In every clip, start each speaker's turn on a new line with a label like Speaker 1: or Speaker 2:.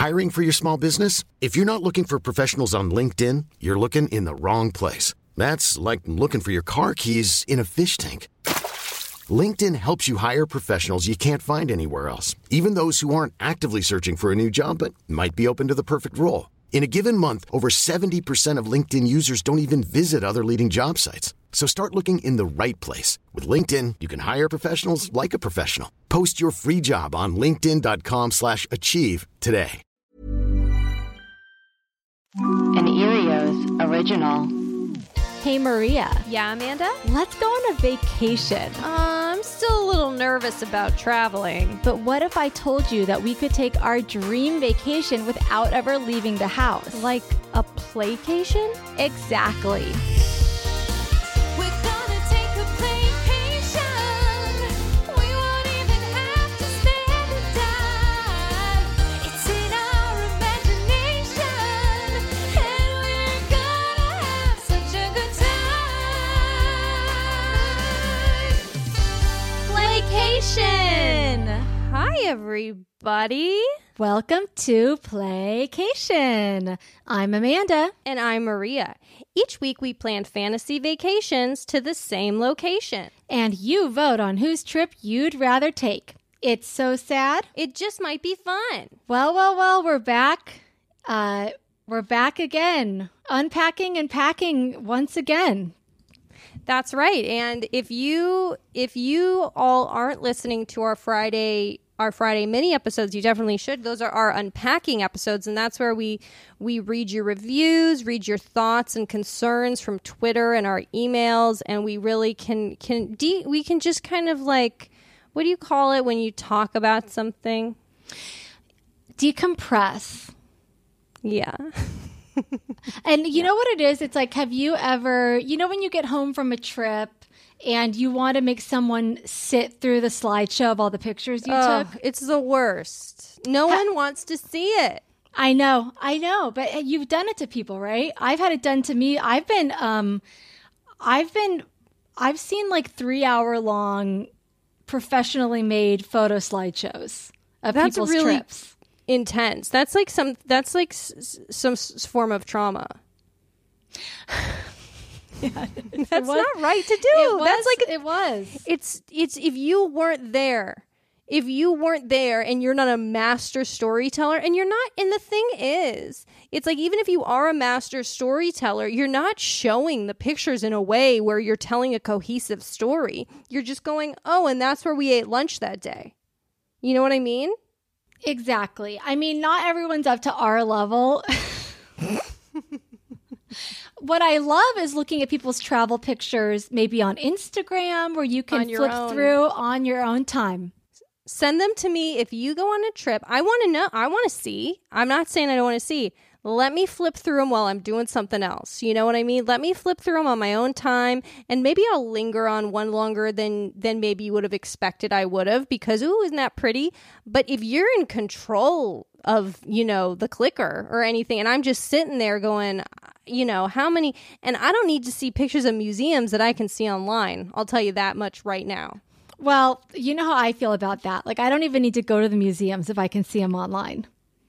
Speaker 1: Hiring for your small business? If you're not looking for professionals on LinkedIn, you're looking in the wrong place. That's like looking for your car keys in a fish tank. LinkedIn helps you hire professionals you can't find anywhere else, even those who aren't actively searching for a new job but might be open to the perfect role. In a given month, over 70% of LinkedIn users don't even visit other leading job sites. So start looking in the right place. With LinkedIn, you can hire professionals like a professional. Post your free job on linkedin.com/achieve today.
Speaker 2: An Erios original.
Speaker 3: Hey, Maria.
Speaker 4: Yeah, Amanda?
Speaker 3: Let's go on a vacation.
Speaker 4: I'm still a little nervous about traveling.
Speaker 3: But what if I told you that we could take our dream vacation without ever leaving the house?
Speaker 4: Like a playcation?
Speaker 3: Exactly.
Speaker 4: Hi, everybody.
Speaker 3: Welcome to Playcation. I'm Amanda.
Speaker 4: And I'm Maria. Each week we plan fantasy vacations to the same location.
Speaker 3: And you vote on whose trip you'd rather take. It's so sad.
Speaker 4: It just might be fun.
Speaker 3: Well, we're back. We're back again. Unpacking and packing once again.
Speaker 4: That's right. And if you all aren't listening to our Friday mini episodes, you definitely should. Those are our unpacking episodes, and that's where we read your reviews, read your thoughts and concerns from Twitter and our emails, and we really can just kind of like, what do you call it when you talk about something?
Speaker 3: Decompress.
Speaker 4: Yeah.
Speaker 3: And you know what it is? It's like, have you ever, when you get home from a trip and you want to make someone sit through the slideshow of all the pictures you took?
Speaker 4: It's the worst. No one wants to see it.
Speaker 3: I know. But you've done it to people, right? I've had it done to me. I've seen like 3-hour-long professionally made photo slideshows of people's
Speaker 4: really
Speaker 3: trips.
Speaker 4: Intense. That's like some form of trauma.
Speaker 3: Yeah,
Speaker 4: that's not right to do.
Speaker 3: It was.
Speaker 4: It's if you weren't there and you're not a master storyteller, and you're not, and the thing is, it's like, even if you are a master storyteller, you're not showing the pictures in a way where you're telling a cohesive story. You're just going, oh, and that's where we ate lunch that day. You know what I mean?
Speaker 3: Exactly. I mean, not everyone's up to our level. What I love is looking at people's travel pictures, maybe on Instagram, where you can flip through on your own time.
Speaker 4: Send them to me if you go on a trip. I want to know. I want to see. I'm not saying I don't want to see. Let me flip through them while I'm doing something else. You know what I mean? Let me flip through them on my own time, and maybe I'll linger on one longer than maybe you would have expected I would have, because, ooh, isn't that pretty? But if you're in control of, the clicker or anything, and I'm just sitting there going, how many, and I don't need to see pictures of museums that I can see online. I'll tell you that much right now.
Speaker 3: Well, you know how I feel about that. Like, I don't even need to go to the museums if I can see them online.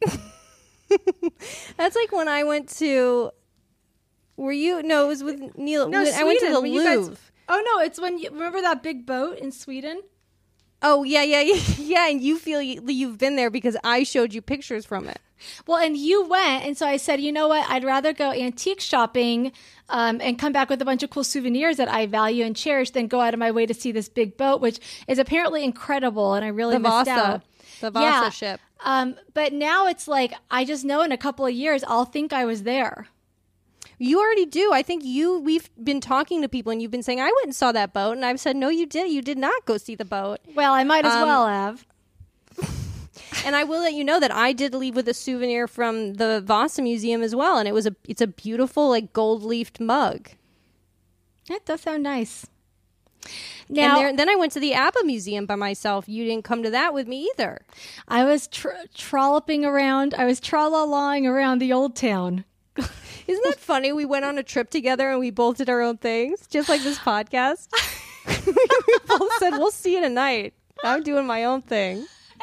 Speaker 4: That's like when I went to, it was with Neil.
Speaker 3: No,
Speaker 4: I went to the Louvre.
Speaker 3: It's when remember that big boat in Sweden?
Speaker 4: Oh, yeah. And you feel you've been there because I showed you pictures from it.
Speaker 3: Well, and you went, and so I said, you know what? I'd rather go antique shopping and come back with a bunch of cool souvenirs that I value and cherish than go out of my way to see this big boat, which is apparently incredible, and I really missed out.
Speaker 4: The Vasa ship.
Speaker 3: But now it's like, I just know in a couple of years, I'll think I was there.
Speaker 4: You already do. I think we've been talking to people and you've been saying, I went and saw that boat. And I've said, no, you did. You did not go see the boat.
Speaker 3: Well, I might as well have.
Speaker 4: And I will let you know that I did leave with a souvenir from the Vasa Museum as well. And it's a beautiful, like, gold-leafed mug.
Speaker 3: That does sound nice. Now,
Speaker 4: and then I went to the ABBA Museum by myself. You didn't come to that with me either.
Speaker 3: I was trolloping around. I was tra-la-laing around the old town.
Speaker 4: Isn't that funny? We went on a trip together and we both did our own things, just like this podcast. We both said, we'll see you tonight. I'm doing my own thing.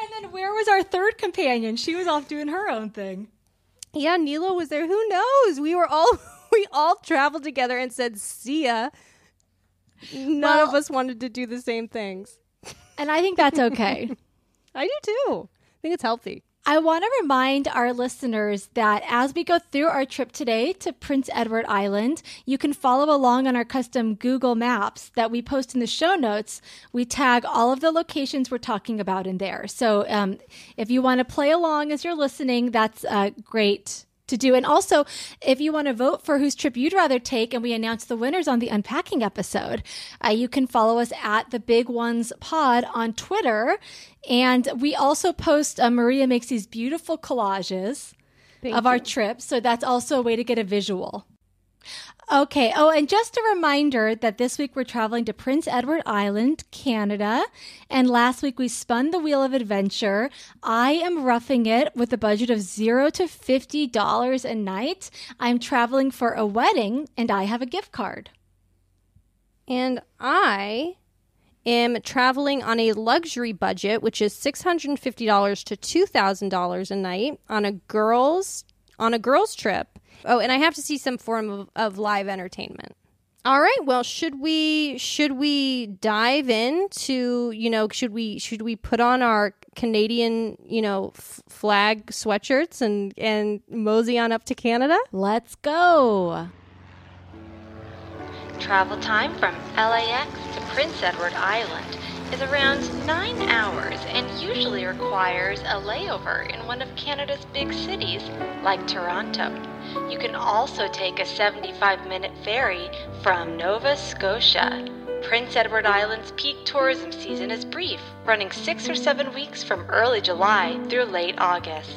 Speaker 3: And then where was our third companion? She was off doing her own thing.
Speaker 4: Yeah, Nilo was there. Who knows? We all traveled together and said, see ya. None of us wanted to do the same things.
Speaker 3: And I think that's okay.
Speaker 4: I do too. I think it's healthy.
Speaker 3: I want to remind our listeners that as we go through our trip today to Prince Edward Island, you can follow along on our custom Google Maps that we post in the show notes. We tag all of the locations we're talking about in there. So if you want to play along as you're listening, that's great to do. And also, if you want to vote for whose trip you'd rather take, and we announce the winners on the Unpacking episode, you can follow us at The Big Ones Pod on Twitter. And we also post, Maria makes these beautiful collages of our trip. So that's also a way to get a visual. Okay. Oh, and just a reminder that this week we're traveling to Prince Edward Island, Canada. And last week we spun the wheel of adventure. I am roughing it with a budget of $0 to $50 a night. I'm traveling for a wedding and I have a gift card.
Speaker 4: And I am traveling on a luxury budget, which is $650 to $2,000 a night on a girls trip. Oh, and I have to see some form of live entertainment. All right. Well, should we dive into, should we put on our Canadian, flag sweatshirts and mosey on up to Canada?
Speaker 3: Let's go.
Speaker 2: Travel time from LAX to Prince Edward Island is around 9 hours and usually requires a layover in one of Canada's big cities, like Toronto. You can also take a 75-minute ferry from Nova Scotia. Prince Edward Island's peak tourism season is brief, running 6 or 7 weeks from early July through late August.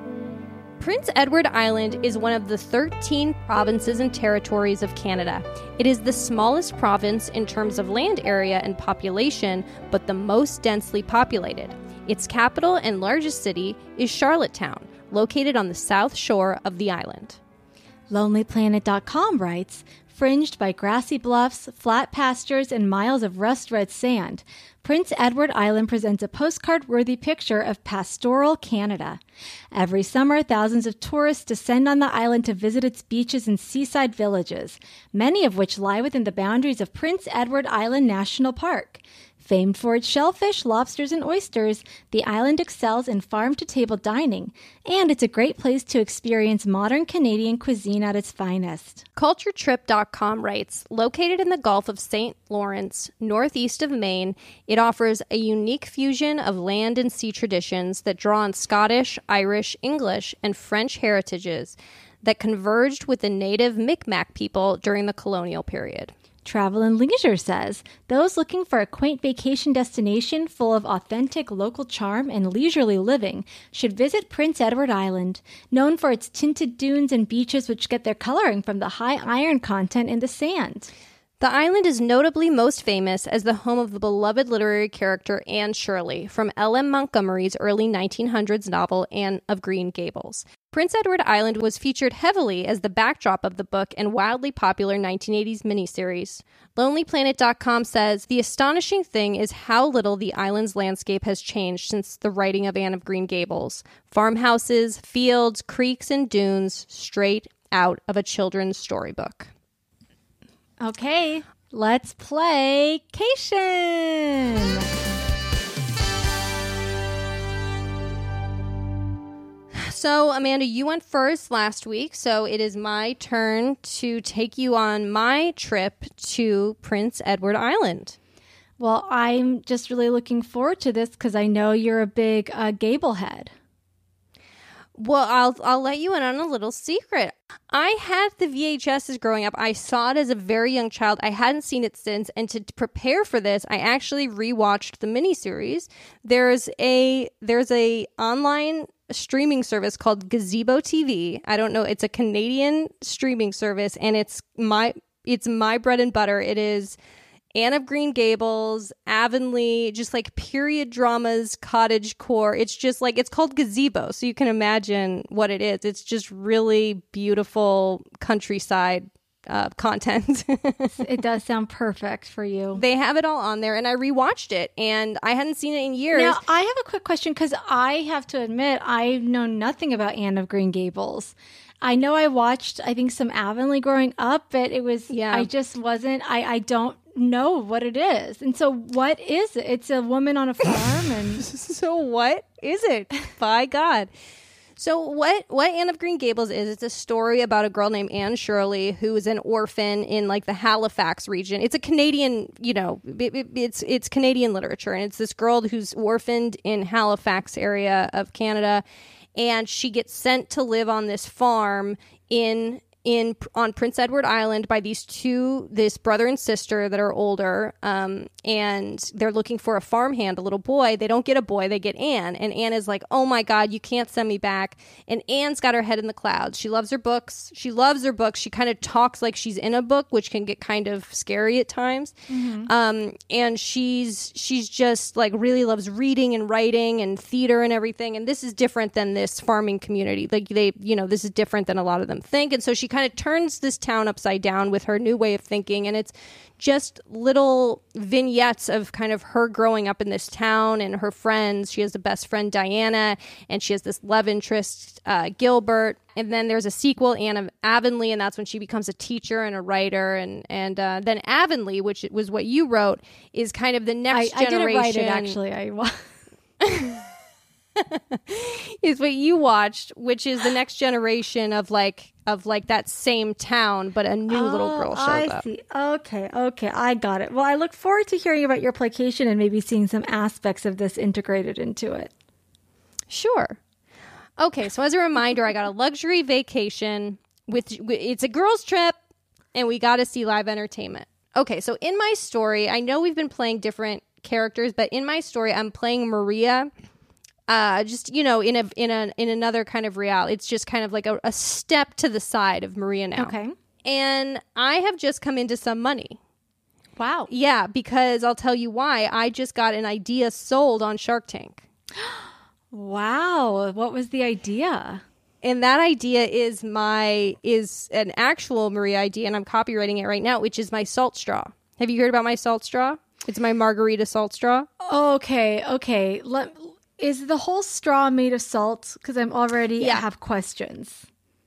Speaker 4: Prince Edward Island is one of the 13 provinces and territories of Canada. It is the smallest province in terms of land area and population, but the most densely populated. Its capital and largest city is Charlottetown, located on the south shore of the island.
Speaker 3: LonelyPlanet.com writes, fringed by grassy bluffs, flat pastures, and miles of rust-red sand, Prince Edward Island presents a postcard-worthy picture of pastoral Canada. Every summer, thousands of tourists descend on the island to visit its beaches and seaside villages, many of which lie within the boundaries of Prince Edward Island National Park. Famed for its shellfish, lobsters, and oysters, the island excels in farm-to-table dining, and it's a great place to experience modern Canadian cuisine at its finest.
Speaker 4: CultureTrip.com writes, located in the Gulf of St. Lawrence, northeast of Maine, it offers a unique fusion of land and sea traditions that draw on Scottish, Irish, English, and French heritages that converged with the native Mi'kmaq people during the colonial period.
Speaker 3: Travel and Leisure says, those looking for a quaint vacation destination full of authentic local charm and leisurely living should visit Prince Edward Island, known for its tinted dunes and beaches which get their coloring from the high iron content in the sand.
Speaker 4: The island is notably most famous as the home of the beloved literary character Anne Shirley from L.M. Montgomery's early 1900s novel Anne of Green Gables. Prince Edward Island was featured heavily as the backdrop of the book and wildly popular 1980s miniseries. LonelyPlanet.com says, the astonishing thing is how little the island's landscape has changed since the writing of Anne of Green Gables. Farmhouses, fields, creeks, and dunes straight out of a children's storybook.
Speaker 3: Okay, let's play Cation.
Speaker 4: So, Amanda, you went first last week, so it is my turn to take you on my trip to Prince Edward Island.
Speaker 3: Well, I'm just really looking forward to this because I know you're a big Gable head.
Speaker 4: Well, I'll let you in on a little secret. I had the VHSs growing up. I saw it as a very young child. I hadn't seen it since. And to prepare for this, I actually rewatched the miniseries. There's a online streaming service called Gazebo TV. I don't know. It's a Canadian streaming service, and it's my bread and butter. It is Anne of Green Gables, Avonlea, just like period dramas, cottagecore. It's just like, it's called Gazebo, so you can imagine what it is. It's just really beautiful countryside content.
Speaker 3: It does sound perfect for you.
Speaker 4: They have it all on there, and I rewatched it, and I hadn't seen it in years.
Speaker 3: Now, I have a quick question because I have to admit I know nothing about Anne of Green Gables. I know I watched, I think, some Avonlea growing up, but it was, I just wasn't, I don't know what it is. And so what is it? It's a woman on a farm and...
Speaker 4: So what is it? By God. So what Anne of Green Gables is, it's a story about a girl named Anne Shirley who is an orphan in like the Halifax region. It's a Canadian, it's Canadian literature. And it's this girl who's orphaned in Halifax area of Canada. And she gets sent to live on this farm on Prince Edward Island by this brother and sister that are older, and they're looking for a farmhand, a little boy. They don't get a boy, they get Anne, and Anne is like, oh my God, you can't send me back. And Anne's got her head in the clouds. She loves her books. She kind of talks like she's in a book, which can get kind of scary at times. Mm-hmm. And she's just like really loves reading and writing and theater and everything. And this is different than this farming community. Like this is different than a lot of them think. And so she kind of turns this town upside down with her new way of thinking, and it's just little vignettes of kind of her growing up in this town and her friends. She has a best friend, Diana, and she has this love interest, Gilbert. And then there's a sequel, Anne of Avonlea, and that's when she becomes a teacher and a writer. And then Avonlea, which was what you wrote, is kind of the next generation.
Speaker 3: I didn't write it, actually.
Speaker 4: Is what you watched, which is the next generation of that same town, but a new little girl shows up. I see.
Speaker 3: Okay, I got it. Well, I look forward to hearing about your placation and maybe seeing some aspects of this integrated into it.
Speaker 4: Sure. Okay, so as a reminder, I got a luxury vacation it's a girls' trip, and we got to see live entertainment. Okay, so in my story, I know we've been playing different characters, but in my story, I'm playing Maria. In another kind of reality. It's just kind of like a step to the side of Maria now.
Speaker 3: Okay.
Speaker 4: And I have just come into some money.
Speaker 3: Wow.
Speaker 4: Yeah, because I'll tell you why. I just got an idea sold on Shark Tank.
Speaker 3: Wow. What was the idea?
Speaker 4: And that idea is an actual Maria idea, and I'm copywriting it right now, which is my salt straw. Have you heard about my salt straw? It's my margarita salt straw.
Speaker 3: Okay. Is the whole straw made of salt? Because I'm already have questions.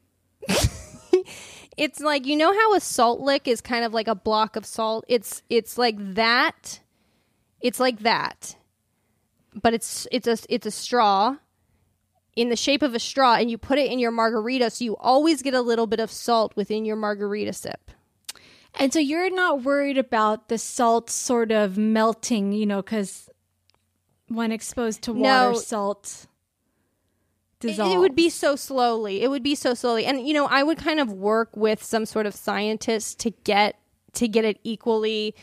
Speaker 4: It's like, you know how a salt lick is kind of like a block of salt? It's like that. It's like that. But it's a straw in the shape of a straw, and you put it in your margarita, so you always get a little bit of salt within your margarita sip.
Speaker 3: And so you're not worried about the salt sort of melting, because when exposed to water, salt dissolves.
Speaker 4: It would be so slowly. And, I would kind of work with some sort of scientist to get it equally,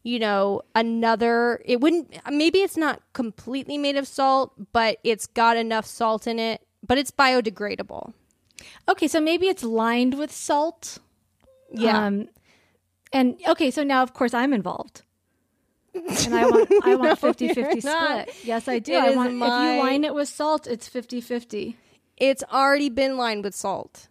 Speaker 4: maybe it's not completely made of salt, but it's got enough salt in it, but it's biodegradable.
Speaker 3: Okay, so maybe it's lined with salt.
Speaker 4: Yeah.
Speaker 3: So now, of course, I'm involved. And I want 50-50 split. Yes, I do. If you line it with salt, it's 50-50.
Speaker 4: It's already been lined with salt.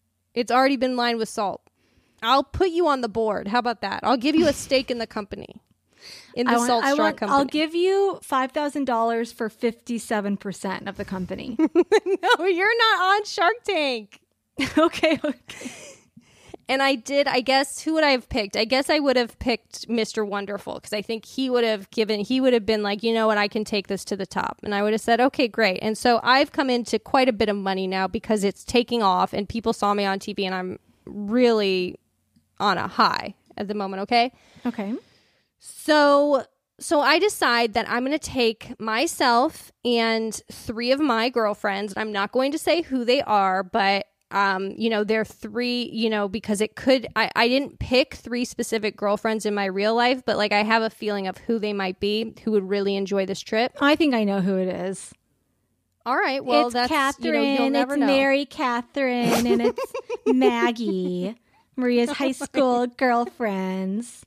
Speaker 4: I'll put you on the board. How about that? I'll give you a stake in the company. In the salt straw company.
Speaker 3: I'll give you $5,000 for 57% of the company.
Speaker 4: No, you're not on Shark Tank.
Speaker 3: Okay.
Speaker 4: And I guess, who would I have picked? I guess I would have picked Mr. Wonderful, because I think he would have been like, you know what, I can take this to the top. And I would have said, okay, great. And so I've come into quite a bit of money now because it's taking off and people saw me on TV, and I'm really on a high at the moment, okay?
Speaker 3: Okay.
Speaker 4: So I decide that I'm going to take myself and 3 of my girlfriends, and I'm not going to say who they are, but they're 3, because I didn't pick 3 specific girlfriends in my real life, but like I have a feeling of who they might be, who would really enjoy this trip.
Speaker 3: I think I know who it is.
Speaker 4: All right. Well,
Speaker 3: it's
Speaker 4: that's
Speaker 3: Catherine.
Speaker 4: You'll never know.
Speaker 3: Mary Catherine, and it's Maggie, Maria's high school girlfriends.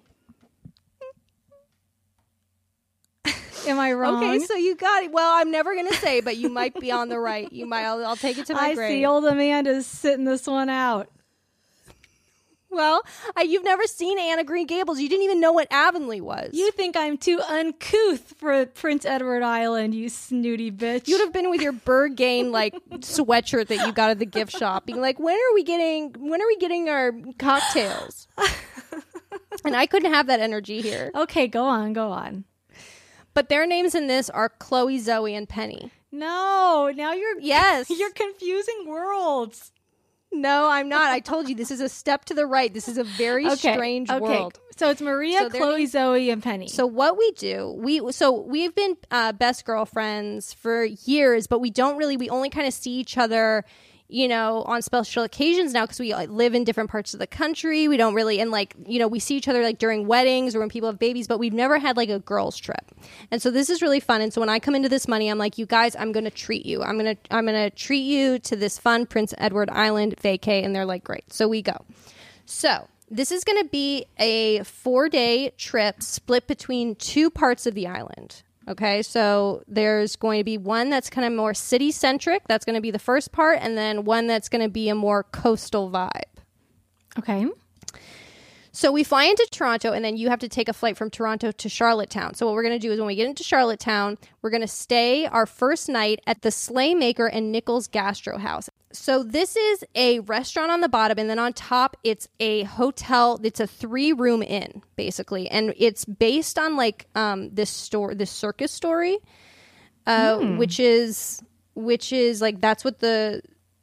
Speaker 3: Am I wrong?
Speaker 4: Okay, so you got it. Well, I'm never going to say, but you might be on the right. You might. I'll take it to my grave.
Speaker 3: I see old Amanda's sitting this one out.
Speaker 4: Well, you've never seen Anne of Green Gables. You didn't even know what Avonlea was.
Speaker 3: You think I'm too uncouth for Prince Edward Island, you snooty bitch.
Speaker 4: You'd have been with your Berghain like sweatshirt that you got at the gift shop, being like, when are we getting our cocktails? And I couldn't have that energy here.
Speaker 3: Okay, go on.
Speaker 4: But their names in this are Chloe, Zoe, and Penny.
Speaker 3: No, now
Speaker 4: Yes.
Speaker 3: You're confusing worlds.
Speaker 4: No, I'm not. I told you, this is a step to the right. This is a very strange world.
Speaker 3: So it's Maria, Chloe, Zoe, and Penny.
Speaker 4: So what we do, we've been best girlfriends for years, but we only kind of see each other, on special occasions now because we live in different parts of the country. We don't really, and we see each other like during weddings or when people have babies, but we've never had like a girls trip. And so this is really fun. And so when I come into this money, I'm like, you guys, I'm going to treat you. I'm going to treat you to this fun Prince Edward Island vacay. And they're like, great. So we go. So this is going to be a 4-day trip split between 2 parts of the island. Okay, so there's going to be one that's kind of more city-centric. That's going to be the first part. And then one that's going to be a more coastal vibe.
Speaker 3: Okay.
Speaker 4: So we fly into Toronto, and then you have to take a flight from Toronto to Charlottetown. So what we're going to do is when we get into Charlottetown, we're going to stay our first night at the Slaymaker and Nichols Gastro House. So this is a restaurant on the bottom, and then on top, it's a hotel. It's a 3-room inn, basically, and it's based on this circus story, which is like that's what the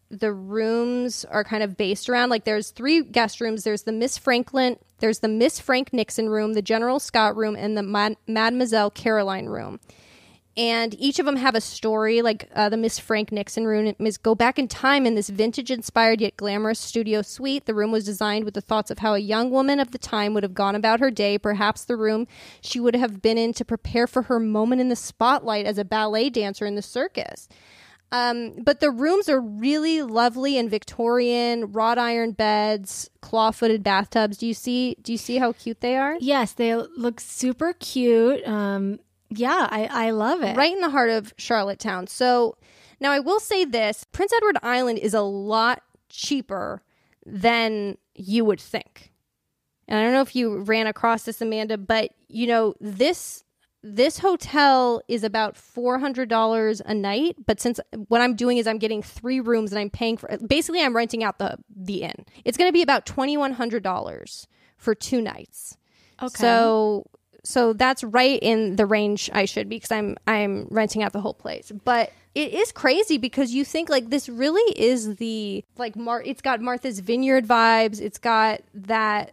Speaker 4: rooms are kind of based around. Like there's 3 guest rooms. There's the Miss Franklin, there's the Miss Frank Nixon room, the General Scott room, and the Mademoiselle Caroline room. And each of them have a story, like the Miss Frank Nixon room is go back in time in this vintage-inspired yet glamorous studio suite. The room was designed with the thoughts of how a young woman of the time would have gone about her day, perhaps the room she would have been in to prepare for her moment in the spotlight as a ballet dancer in the circus. But the rooms are really lovely and Victorian, wrought iron beds, claw-footed bathtubs. Do you see how cute they are?
Speaker 3: Yes, they look super cute. Yeah, I love it.
Speaker 4: Right in the heart of Charlottetown. So now I will say this, Prince Edward Island is a lot cheaper than you would think. And I don't know if you ran across this, Amanda, but this hotel is about $400 a night. But since what I'm doing is I'm getting 3 rooms and I'm paying for, basically I'm renting out the inn. It's going to be about $2,100 for 2 nights. Okay. So that's right in the range I should be because I'm renting out the whole place. But it is crazy because you think like this really is the it's got Martha's Vineyard vibes. It's got that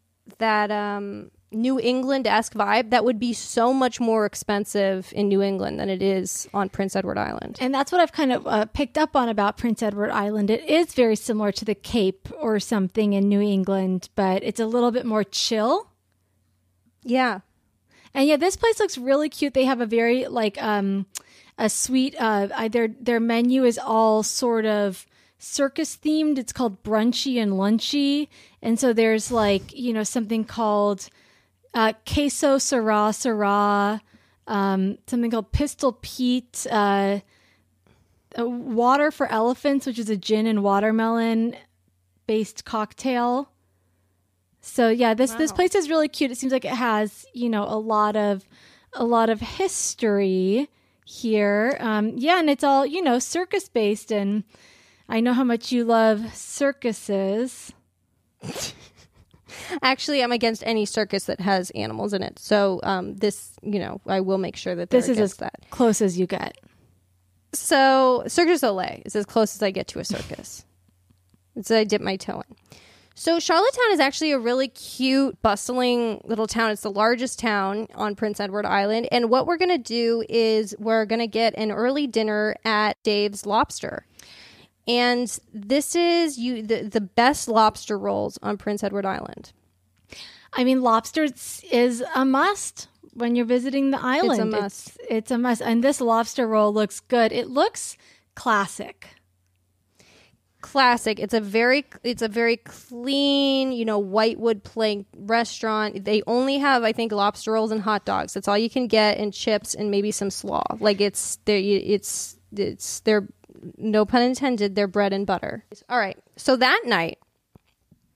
Speaker 4: New England-esque vibe that would be so much more expensive in New England than it is on Prince Edward Island.
Speaker 3: And that's what I've kind of picked up on about Prince Edward Island. It is very similar to the Cape or something in New England, but it's a little bit more chill.
Speaker 4: Yeah.
Speaker 3: And yeah, this place looks really cute. They have a very a sweet, their menu is all sort of circus themed. It's called Brunchy and Lunchy. And so there's something called Queso Syrah Syrah, something called Pistol Pete, Water for Elephants, which is a gin and watermelon based cocktail. So yeah, this place is really cute. It seems like it has, a lot of history here. And it's all, circus based, and I know how much you love circuses.
Speaker 4: Actually, I'm against any circus that has animals in it. So this, I will make sure that this is as
Speaker 3: close as you get.
Speaker 4: So Cirque du Soleil is as close as I get to a circus. It's I dip my toe in. So Charlottetown is actually a really cute, bustling little town. It's the largest town on Prince Edward Island. And what we're going to do is we're going to get an early dinner at Dave's Lobster. And this is the best lobster rolls on Prince Edward Island.
Speaker 3: I mean, lobster is a must when you're visiting the island.
Speaker 4: It's a must.
Speaker 3: It's a must. And this lobster roll looks good. It looks classic.
Speaker 4: Classic. It's a very clean, whitewood plank restaurant. They only have, I think, lobster rolls and hot dogs. That's all you can get, and chips and maybe some slaw. Like it's their, no pun intended, their bread and butter. All right. So that night,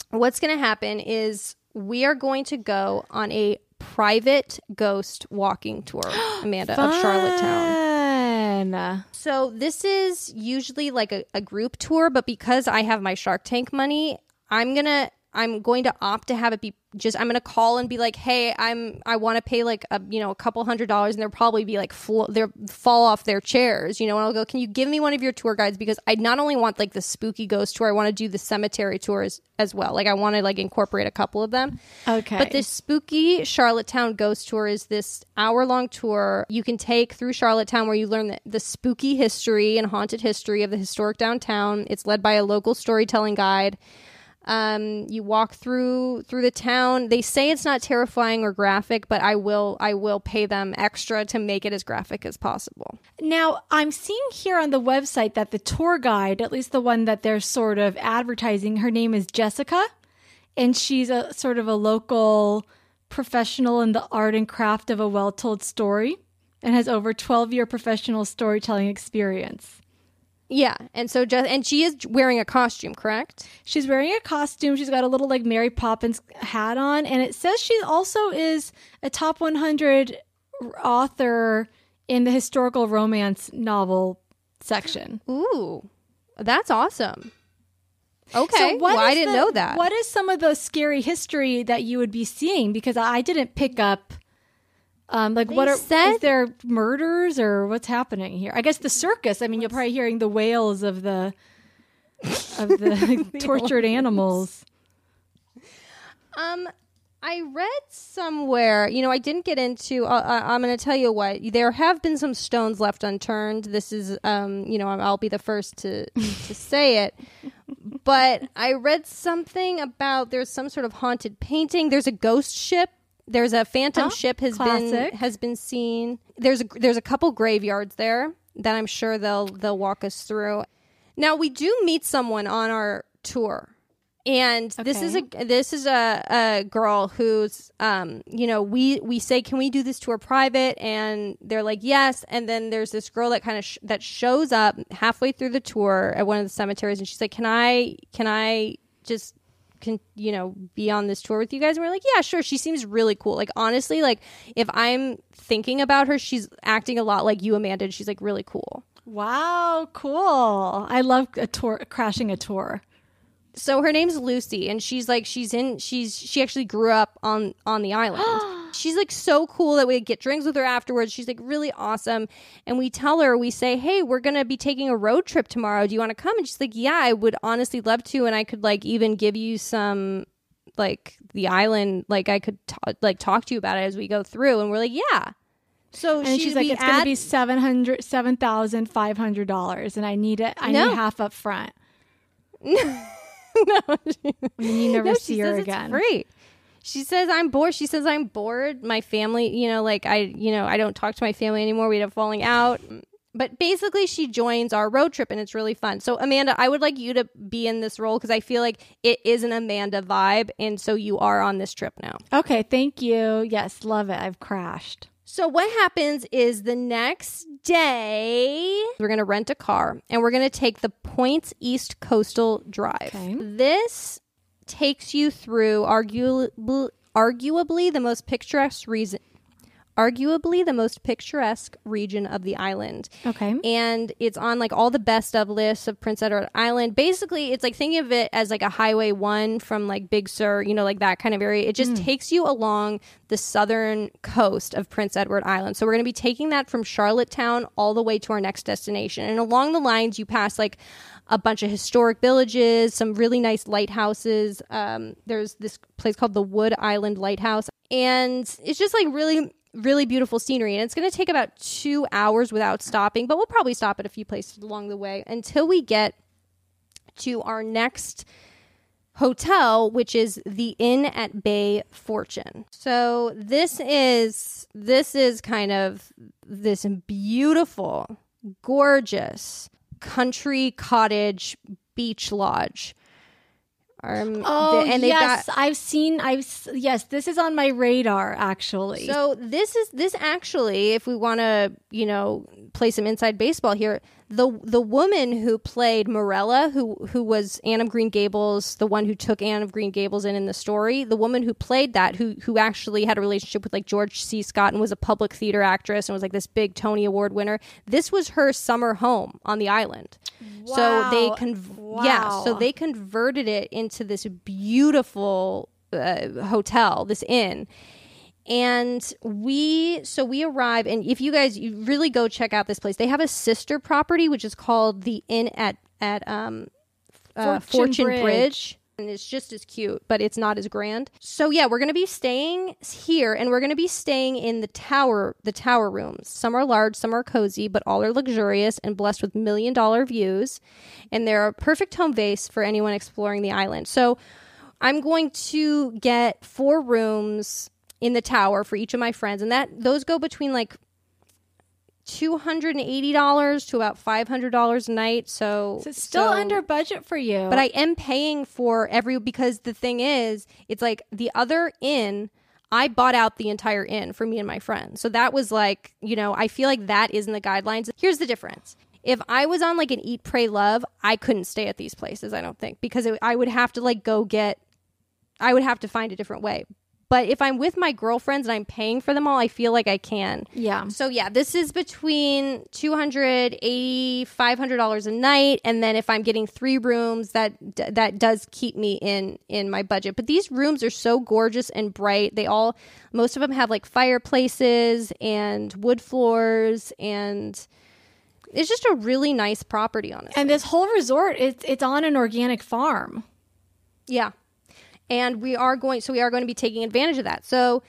Speaker 4: what's going to happen is we are going to go on a private ghost walking tour, Amanda, of Charlottetown. So this is usually like a group tour, but because I have my Shark Tank money, I'm going to opt to have it be just, I'm going to call and be like, hey, I want to pay like a couple $100s, and they'll probably be like, they'll fall off their chairs, and I'll go, can you give me one of your tour guides? Because I not only want like the spooky ghost tour, I want to do the cemetery tours as well. Like I want to like incorporate a couple of them.
Speaker 3: Okay.
Speaker 4: But this spooky Charlottetown ghost tour is this hour-long tour you can take through Charlottetown, where you learn the spooky history and haunted history of the historic downtown. It's led by a local storytelling guide. You walk through the town. They say it's not terrifying or graphic, but I will pay them extra to make it as graphic as possible.
Speaker 3: Now, I'm seeing here on the website that the tour guide, at least the one that they're sort of advertising, her name is Jessica, and she's a sort of a local professional in the art and craft of a well-told story and has over 12-year professional storytelling experience.
Speaker 4: Yeah, and she is wearing a costume, correct?
Speaker 3: She's wearing a costume. She's got a little like Mary Poppins hat on, and it says she also is a top 100 author in the historical romance novel section.
Speaker 4: Ooh, that's awesome. Okay,
Speaker 3: so
Speaker 4: I didn't know that.
Speaker 3: What is some of the scary history that you would be seeing? Because I didn't pick up. Is there murders or what's happening here? I guess the circus. I mean, you're probably hearing the wails of the tortured animals.
Speaker 4: I read somewhere, I didn't get into, I'm going to tell you what, there have been some stones left unturned. This is, I'll be the first to say it. But I read something about there's some sort of haunted painting. There's a ghost ship. There's a phantom ship has been seen. There's a couple graveyards there that I'm sure they'll walk us through. Now we do meet someone on our tour, and this is a girl who's we say, can we do this tour private? And they're like, yes. And then there's this girl that kind of that shows up halfway through the tour at one of the cemeteries, and she's like, can I just be on this tour with you guys? And we're like, yeah, sure. She seems really cool. Like, honestly, like if I'm thinking about her, she's acting a lot like you, Amanda, and she's like really cool.
Speaker 3: Wow, cool. I love crashing a tour.
Speaker 4: So her name's Lucy, and she actually grew up on the island. She's like so cool that we get drinks with her afterwards. She's like really awesome. And we tell her, we say, hey, we're going to be taking a road trip tomorrow. Do you want to come? And she's like, yeah, I would honestly love to. And I could like even give you some like the island. Like I could talk to you about it as we go through. And we're like, yeah. So
Speaker 3: she's like, it's going to be $7,500 and I need it. I need half up front.
Speaker 4: No.
Speaker 3: And you never see her again.
Speaker 4: It's free. She says, I'm bored. My family, I don't talk to my family anymore. We had a falling out. But basically, she joins our road trip, and it's really fun. So, Amanda, I would like you to be in this role because I feel like it is an Amanda vibe, and so you are on this trip now.
Speaker 3: Okay, thank you. Yes, love it. I've crashed.
Speaker 4: So what happens is the next day, we're going to rent a car, and we're going to take the Points East Coastal Drive. Okay. This takes you through arguably the most picturesque region of the island.
Speaker 3: Okay.
Speaker 4: And it's on like all the best of lists of Prince Edward Island. Basically, it's like thinking of it as like a Highway 1 from like Big Sur, like that kind of area. It just takes you along the southern coast of Prince Edward Island. So we're going to be taking that from Charlottetown all the way to our next destination. And along the lines, you pass like a bunch of historic villages, some really nice lighthouses. There's this place called the Wood Island Lighthouse. And it's just like really, really beautiful scenery. And it's going to take about 2 hours without stopping, but we'll probably stop at a few places along the way until we get to our next hotel, which is the Inn at Bay Fortune. So this is kind of this beautiful, gorgeous country cottage beach lodge.
Speaker 3: Yes, this is on my radar actually.
Speaker 4: So this actually, if we want to, play some inside baseball here, The woman who played Morella, who was Anne of Green Gables, the one who took Anne of Green Gables in the story, the woman who played that, who actually had a relationship with like George C. Scott and was a public theater actress and was like this big Tony Award winner. This was her summer home on the island.
Speaker 3: Wow.
Speaker 4: So they converted it into this beautiful hotel, this inn. And we arrive, and if you really go check out this place, they have a sister property which is called the Inn at Fortune Bridge. And it's just as cute, but it's not as grand. So yeah, we're going to be staying here, and we're going to be staying in the tower rooms. Some are large, some are cozy, but all are luxurious and blessed with $1 million views. And they're a perfect home base for anyone exploring the island. So I'm going to get 4 rooms in the tower for each of my friends, and those go between like $280 to about $500 a night. So
Speaker 3: it's still under budget for you.
Speaker 4: But I am paying for because the thing is, it's like the other inn, I bought out the entire inn for me and my friends. So that was like, I feel like that is in the guidelines. Here's the difference. If I was on like an Eat, Pray, Love, I couldn't stay at these places, I don't think, because I would have to like I would have to find a different way. But if I'm with my girlfriends and I'm paying for them all, I feel like I can.
Speaker 3: Yeah.
Speaker 4: So yeah, this is between $280, $500 a night. And then if I'm getting 3 rooms, that does keep me in my budget. But these rooms are so gorgeous and bright. Most of them have like fireplaces and wood floors, and it's just a really nice property, honestly.
Speaker 3: And this whole resort, it's on an organic farm.
Speaker 4: Yeah. And we are going to be taking advantage of that. So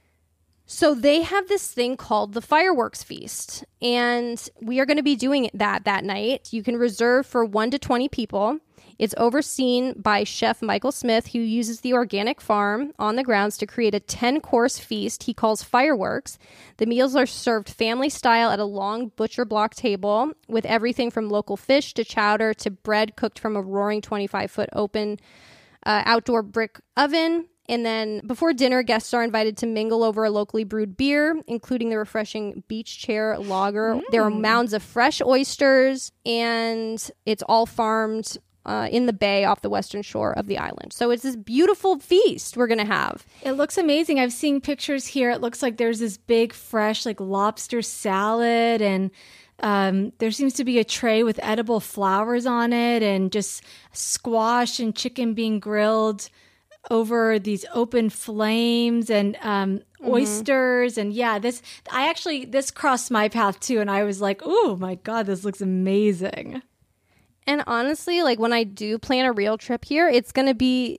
Speaker 4: they have this thing called the Fireworks Feast, and we are going to be doing that night. You can reserve for 1 to 20 people. It's overseen by Chef Michael Smith, who uses the organic farm on the grounds to create a 10-course feast he calls Fireworks. The meals are served family style at a long butcher block table with everything from local fish to chowder to bread cooked from a roaring 25-foot open outdoor brick oven. And then before dinner, guests are invited to mingle over a locally brewed beer, including the refreshing Beach Chair Lager. There are mounds of fresh oysters, and it's all farmed in the bay off the western shore of the island. So it's this beautiful feast we're going to have.
Speaker 3: It looks amazing. I've seen pictures here. It looks like there's this big, fresh, like lobster salad, and there seems to be a tray with edible flowers on it, and just squash and chicken being grilled over these open flames, and oysters. And yeah, this crossed my path too, and I was like, oh my God, this looks amazing.
Speaker 4: And honestly, like when I do plan a real trip here, it's going to be,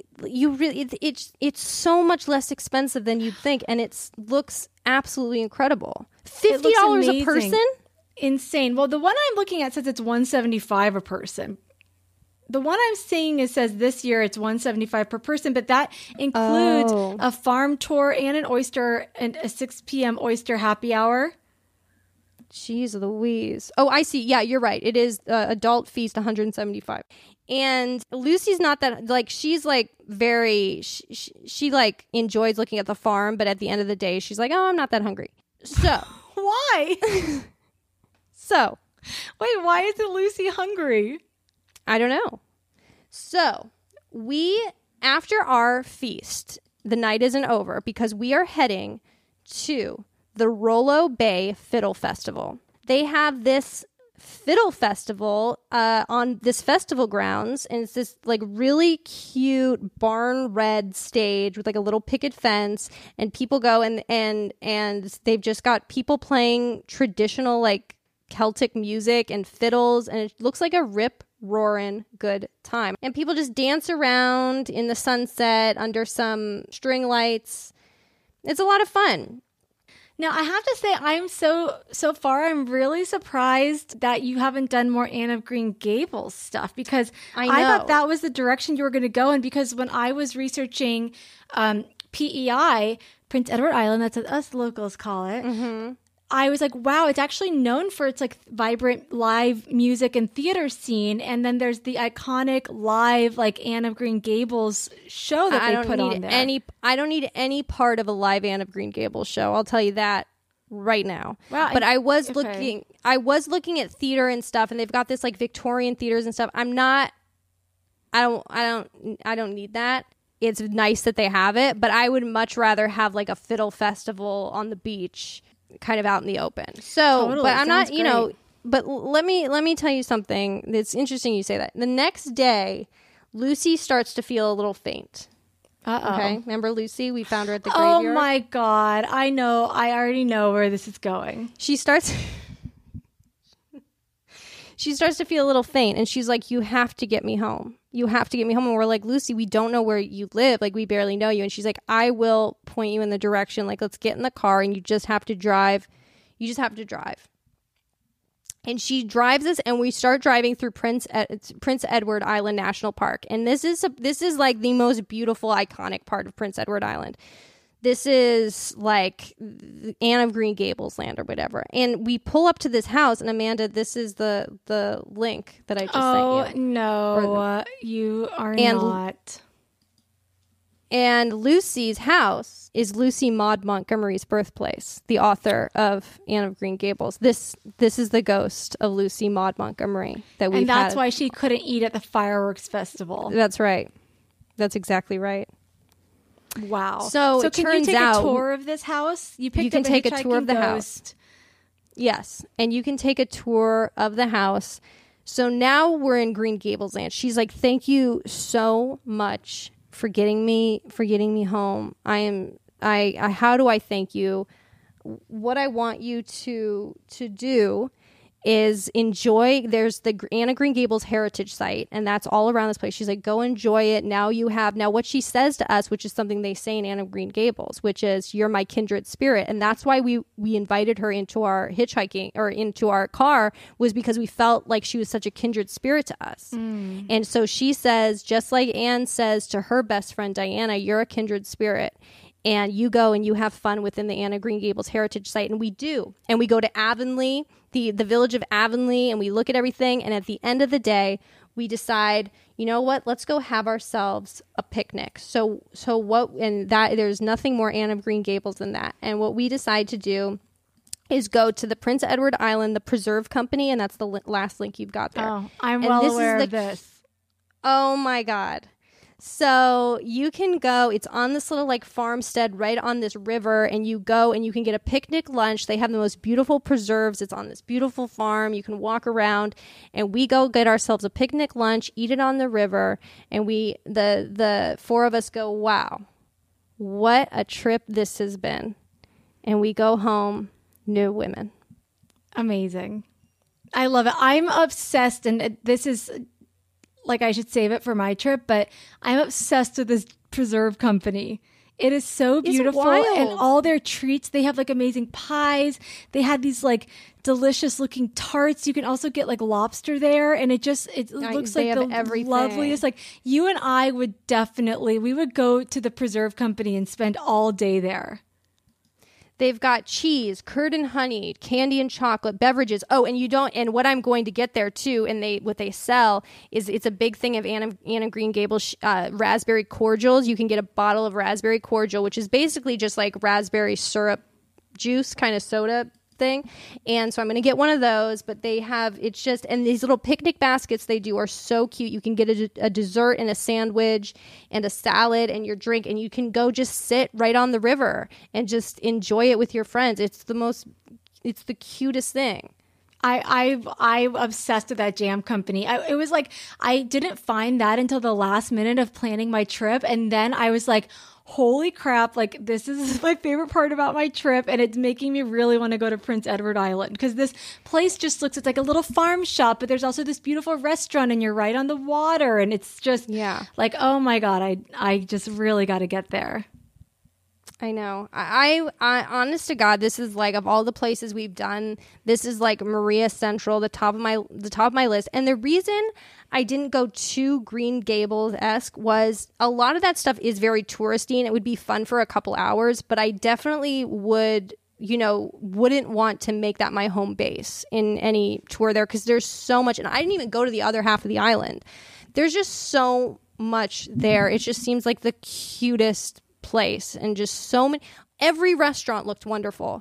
Speaker 4: it's so much less expensive than you'd think, and it looks absolutely incredible. $50 a person?
Speaker 3: Insane. Well, the one I'm looking at says it's $175 a person. The one I'm seeing says this year it's $175 per person, but that includes a farm tour and an oyster and a 6 p.m. oyster happy hour.
Speaker 4: Jeez Louise. Oh, I see. Yeah, you're right. It is adult feast $175. And Lucy's not that, like, she's like very, she like enjoys looking at the farm, but at the end of the day, she's like, oh, I'm not that hungry. So.
Speaker 3: Why?
Speaker 4: So.
Speaker 3: Wait, why isn't Lucy hungry?
Speaker 4: I don't know. So after our feast, the night isn't over because we are heading to the Rollo Bay Fiddle Festival. They have this fiddle festival on this festival grounds, and it's this like really cute barn red stage with like a little picket fence, and people go and they've just got people playing traditional like Celtic music and fiddles, and it looks like a rip-roaring good time. And people just dance around in the sunset under some string lights. It's a lot of fun.
Speaker 3: Now, I have to say, I'm so far, I'm really surprised that you haven't done more Anne of Green Gables stuff, because I thought that was the direction you were going to go in, because when I was researching PEI, Prince Edward Island, that's what us locals call it, I was like, wow, it's actually known for its like vibrant live music and theater scene. And then there's the iconic live like Anne of Green Gables show that they put on there.
Speaker 4: I don't need any part of a live Anne of Green Gables show. I'll tell you that right now.
Speaker 3: Wow,
Speaker 4: but I was
Speaker 3: okay.
Speaker 4: looking at theater and stuff, and they've got this like Victorian theaters and stuff. I don't need that. It's nice that they have it, but I would much rather have like a fiddle festival on the beach, kind of out in the open. So,
Speaker 3: Totally.
Speaker 4: but I'm not,
Speaker 3: Sounds
Speaker 4: you know,
Speaker 3: great.
Speaker 4: but let me tell you something. It's interesting you say that. The next day, Lucy starts to feel a little faint.
Speaker 3: Uh-oh.
Speaker 4: Okay, remember Lucy? We found her at the
Speaker 3: Oh
Speaker 4: graveyard.
Speaker 3: my God. I know. I already know where this is going.
Speaker 4: She starts to feel a little faint, and she's like, you have to get me home. You have to get me home. And we're like, Lucy, we don't know where you live. Like, we barely know you. And she's like, I will point you in the direction. Like, let's get in the car, and you just have to drive. You just have to drive. And she drives us, and we start driving through Prince Edward Island National Park. And this is like the most beautiful, iconic part of Prince Edward Island. This is like Anne of Green Gables land or whatever. And we pull up to this house, and Amanda, this is the link that I just sent you.
Speaker 3: No, you are not.
Speaker 4: And Lucy's house is Lucy Maud Montgomery's birthplace, the author of Anne of Green Gables. This is the ghost of Lucy Maud Montgomery that we've
Speaker 3: And that's
Speaker 4: had.
Speaker 3: why she couldn't eat at the fireworks festival.
Speaker 4: That's right. That's exactly right.
Speaker 3: Wow.
Speaker 4: So it
Speaker 3: can you
Speaker 4: turns
Speaker 3: take
Speaker 4: out-
Speaker 3: a tour of this house? You picked
Speaker 4: can
Speaker 3: up
Speaker 4: take a
Speaker 3: hitchhiking
Speaker 4: tour of the
Speaker 3: ghost.
Speaker 4: house. Yes. And you can take a tour of the house. So now we're in Green Gables land. She's like, thank you so much for getting me home. How do I thank you? What I want you to do is enjoy. There's the Anne of Green Gables heritage site, and that's all around this place. She's like, go enjoy it. Now what she says to us, which is something they say in Anne of Green Gables, which is, you're my kindred spirit. And that's why we invited her into our hitchhiking, or into our car, was because we felt like she was such a kindred spirit to us. And so she says, just like Anne says to her best friend Diana, you're a kindred spirit. And you go and you have fun within the Anne of Green Gables heritage site. And we do. And we go to Avonlea, the village of Avonlea, and we look at everything. And at the end of the day, we decide, you know what, let's go have ourselves a picnic. So what, and that, there's nothing more Anne of Green Gables than that. And what we decide to do is go to the Prince Edward Island, the Preserve Company, and that's the last link you've got there.
Speaker 3: Oh, I'm
Speaker 4: And
Speaker 3: well
Speaker 4: this is
Speaker 3: aware
Speaker 4: the-
Speaker 3: of this.
Speaker 4: Oh my God. So you can go, it's on this little like farmstead right on this river, and you go and you can get a picnic lunch. They have the most beautiful preserves. It's on this beautiful farm. You can walk around, and we go get ourselves a picnic lunch, eat it on the river, and the four of us go, wow, what a trip this has been. And we go home new women.
Speaker 3: Amazing. I love it. I'm obsessed, and this is like, I should save it for my trip, but I'm obsessed with this Preserve Company. It is so beautiful,
Speaker 4: wild.
Speaker 3: and all their treats, they have like amazing pies. They had these like delicious looking tarts. You can also get like lobster there, and it looks
Speaker 4: they
Speaker 3: like
Speaker 4: have
Speaker 3: the
Speaker 4: everything.
Speaker 3: loveliest. Like, you and I would we would go to the Preserve Company and spend all day there.
Speaker 4: They've got cheese, curd and honey, candy and chocolate, beverages. Oh, and what I'm going to get there too, and what they sell is, it's a big thing of Anne of Green Gables raspberry cordials. You can get a bottle of raspberry cordial, which is basically just like raspberry syrup juice kind of soda thing. And so I'm going to get one of those, but they have, it's just, and these little picnic baskets they do are so cute. You can get a dessert and a sandwich and a salad and your drink, and you can go just sit right on the river and just enjoy it with your friends. It's the cutest thing.
Speaker 3: I'm obsessed with that jam company. It was like, I didn't find that until the last minute of planning my trip. And then I was like, holy crap, like, this is my favorite part about my trip. And it's making me really want to go to Prince Edward Island, because this place just looks, it's like a little farm shop, but there's also this beautiful restaurant, and you're right on the water. And it's just like, oh my God, I just really got to get there.
Speaker 4: I know. I honest to God, this is like, of all the places we've done, this is like Maria Central, the top of my list. And the reason I didn't go too Green Gables-esque was, a lot of that stuff is very touristy, and it would be fun for a couple hours, but I definitely wouldn't want to make that my home base in any tour there, because there's so much, and I didn't even go to the other half of the island. There's just so much there. It just seems like the cutest place, and just so many. Every restaurant looked wonderful.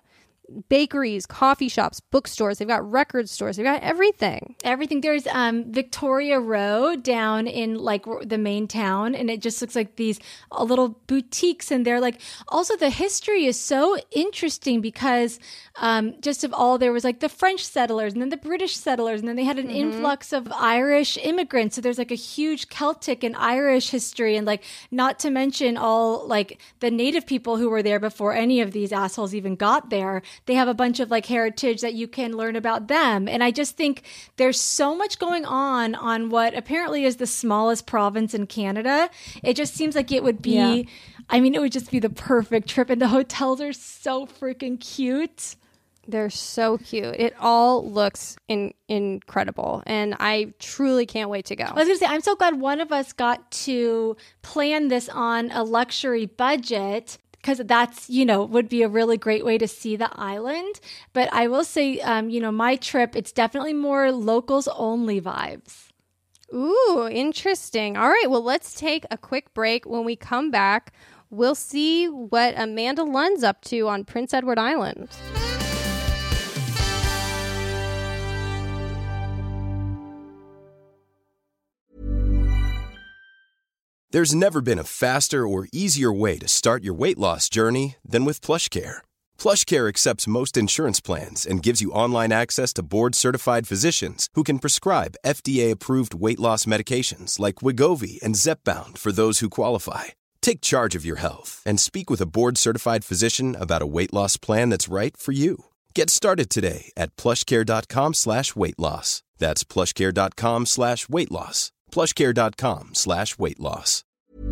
Speaker 4: bakeries, coffee shops, bookstores. They've got record stores. They've got everything.
Speaker 3: Everything. There's Victoria Road down in like the main town, and it just looks like these little boutiques, and they're like, also the history is so interesting because just of all, there was like the French settlers and then the British settlers, and then they had an influx of Irish immigrants. So there's like a huge Celtic and Irish history, and like not to mention all like the native people who were there before any of these assholes even got there. They have a bunch of like heritage that you can learn about them. And I just think there's so much going on what apparently is the smallest province in Canada. It just seems like it would be, I mean, it would just be the perfect trip. And the hotels are so freaking cute.
Speaker 4: They're so cute. It all looks incredible. And I truly can't wait to go.
Speaker 3: I was going to say, I'm so glad one of us got to plan this on a luxury budget, because that's, would be a really great way to see the island. But I will say, my trip, it's definitely more locals only vibes.
Speaker 4: Ooh, interesting. All right, well, let's take a quick break. When we come back, we'll see what Amanda Lund's up to on Prince Edward Island.
Speaker 5: There's never been a faster or easier way to start your weight loss journey than with PlushCare. PlushCare accepts most insurance plans and gives you online access to board-certified physicians who can prescribe FDA-approved weight loss medications like Wegovy and Zepbound for those who qualify. Take charge of your health and speak with a board-certified physician about a weight loss plan that's right for you. Get started today at plushcare.com/weight loss. That's plushcare.com/weight loss. plushcare.com/weight loss.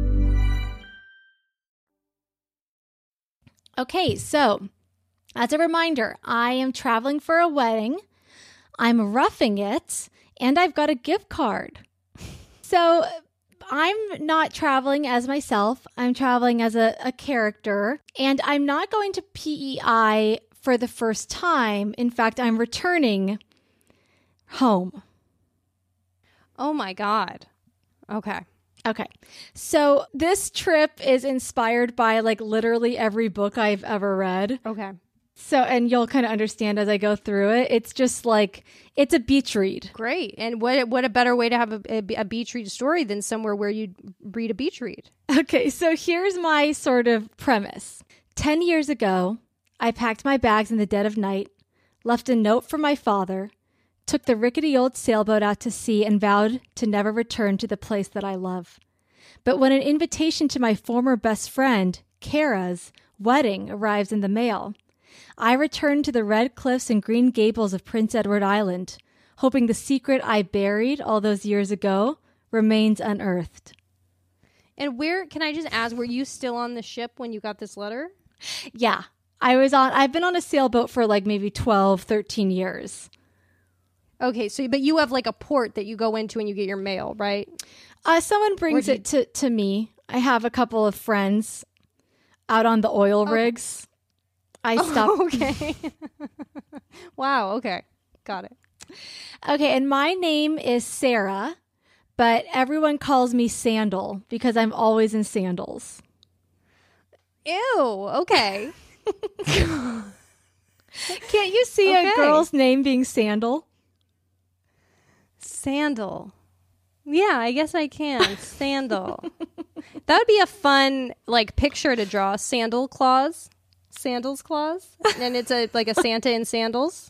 Speaker 3: Okay, so as a reminder, I am traveling for a wedding. I'm roughing it, and I've got a gift card. So I'm not traveling as myself. I'm traveling as a character, and I'm not going to PEI for the first time. In fact, I'm returning home.
Speaker 4: Oh my God. Okay.
Speaker 3: So this trip is inspired by like literally every book I've ever read.
Speaker 4: Okay.
Speaker 3: So, and you'll kind of understand as I go through it. It's just like, it's a beach read.
Speaker 4: Great. And what a better way to have a beach read story than somewhere where you'd read a beach read.
Speaker 3: Okay. So here's my sort of premise. 10 years ago, I packed my bags in the dead of night, left a note for my father, took the rickety old sailboat out to sea, and vowed to never return to the place that I love. But when an invitation to my former best friend, Kara's, wedding arrives in the mail, I return to the red cliffs and green gables of Prince Edward Island, hoping the secret I buried all those years ago remains unearthed.
Speaker 4: And where, can I just ask, were you still on the ship when you got this letter?
Speaker 3: Yeah, I've been on a sailboat for like maybe 12, 13 years.
Speaker 4: Okay, so but you have like a port that you go into and you get your mail, right?
Speaker 3: Someone brings it to me. I have a couple of friends out on the oil rigs. I stopped.
Speaker 4: Okay. Wow. Okay. Got it.
Speaker 3: Okay, and my name is Sarah, but everyone calls me Sandal because I'm always in sandals.
Speaker 4: Ew. Okay.
Speaker 3: Can't you see a girl's name being Sandal?
Speaker 4: Sandal. Yeah, I guess I can. Sandal. That would be a fun like picture to draw. Sandal claws. Sandals claws. And it's like a Santa in sandals.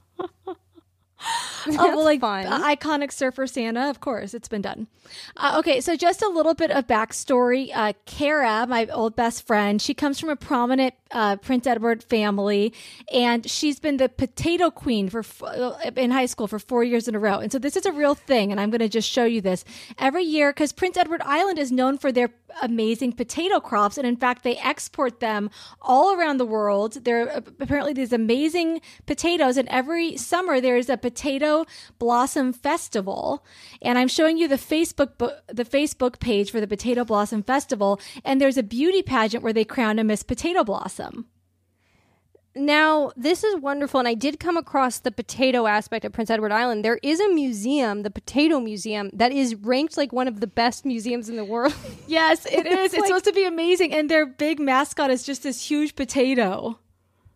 Speaker 3: Like fun. Iconic surfer Santa, of course, it's been done. Okay, so just a little bit of backstory. Kara, my old best friend, she comes from a prominent Prince Edward family, and she's been the potato queen in high school for 4 years in a row. And so this is a real thing, and I'm going to just show you this. Every year, because Prince Edward Island is known for their amazing potato crops, and in fact, they export them all around the world. There are apparently these amazing potatoes, and every summer there's a potato blossom festival. And I'm showing you the Facebook page for the Potato Blossom Festival, and there's a beauty pageant where they crown a Miss Potato Blossom.
Speaker 4: Now, this is wonderful, and I did come across the potato aspect of Prince Edward Island. There is a museum, the Potato Museum, that is ranked like one of the best museums in the world.
Speaker 3: Yes, it is. It's supposed to be amazing, and their big mascot is just this huge potato.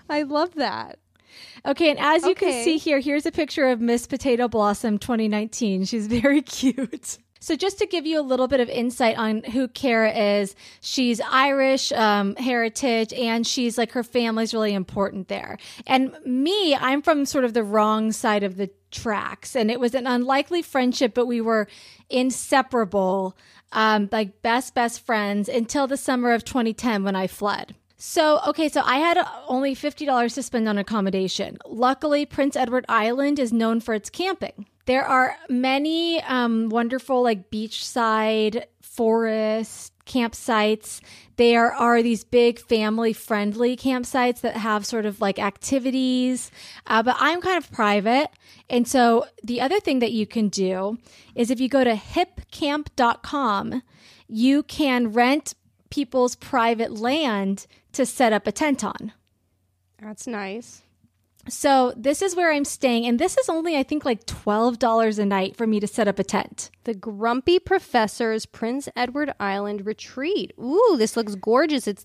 Speaker 4: I love that.
Speaker 3: Okay, and as you can see here, here's a picture of Miss Potato Blossom 2019. She's very cute. So just to give you a little bit of insight on who Kara is, she's Irish heritage, and she's like, her family's really important there. And me, I'm from sort of the wrong side of the tracks, and it was an unlikely friendship, but we were inseparable, like best friends until the summer of 2010 when I fled. So I had only $50 to spend on accommodation. Luckily, Prince Edward Island is known for its camping. There are many wonderful like beachside forest campsites. There are these big family-friendly campsites that have sort of like activities, but I'm kind of private. And so the other thing that you can do is if you go to hipcamp.com, you can rent people's private land to set up a tent on.
Speaker 4: That's nice.
Speaker 3: So this is where I'm staying, and this is only, I think, like $12 a night for me to set up a tent.
Speaker 4: The Grumpy Professor's Prince Edward Island Retreat. Ooh, this looks gorgeous. It's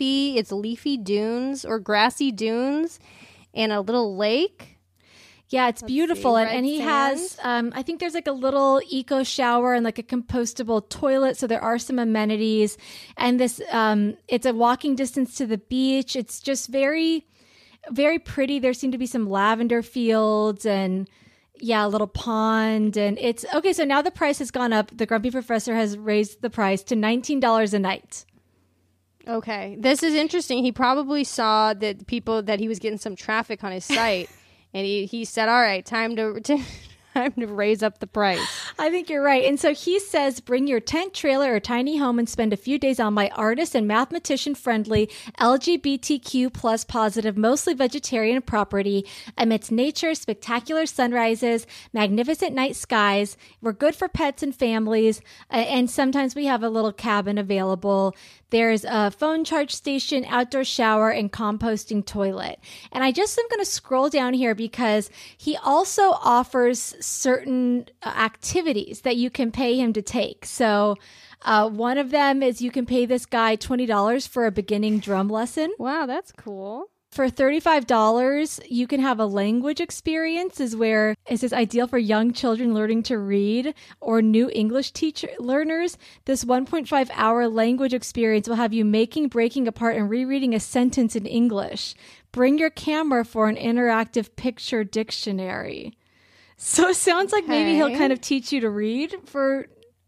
Speaker 4: leafy dunes or grassy dunes and a little lake.
Speaker 3: Yeah, it's beautiful. And he has, I think there's like a little eco shower and like a compostable toilet. So there are some amenities. And this, it's a walking distance to the beach. It's just very, very pretty. There seem to be some lavender fields and a little pond. And it's, okay, so now the price has gone up. The Grumpy Professor has raised the price to $19 a night.
Speaker 4: Okay, this is interesting. He probably saw that he was getting some traffic on his site. And he said, all right, time to raise up the price.
Speaker 3: I think you're right. And so he says, bring your tent, trailer, or tiny home and spend a few days on my artist and mathematician-friendly, LGBTQ plus positive, mostly vegetarian property amidst nature, spectacular sunrises, magnificent night skies. We're good for pets and families. And sometimes we have a little cabin available. There's a phone charge station, outdoor shower, and composting toilet. And I just am going to scroll down here because he also offers certain activities that you can pay him to take. So one of them is you can pay this guy $20 for a beginning drum lesson.
Speaker 4: Wow, that's cool.
Speaker 3: For $35, you can have a language experience is ideal for young children learning to read or new English learners. This 1.5 hour language experience will have you making, breaking apart, and rereading a sentence in English. Bring your camera for an interactive picture dictionary. So it sounds like maybe he'll kind of teach you to read for...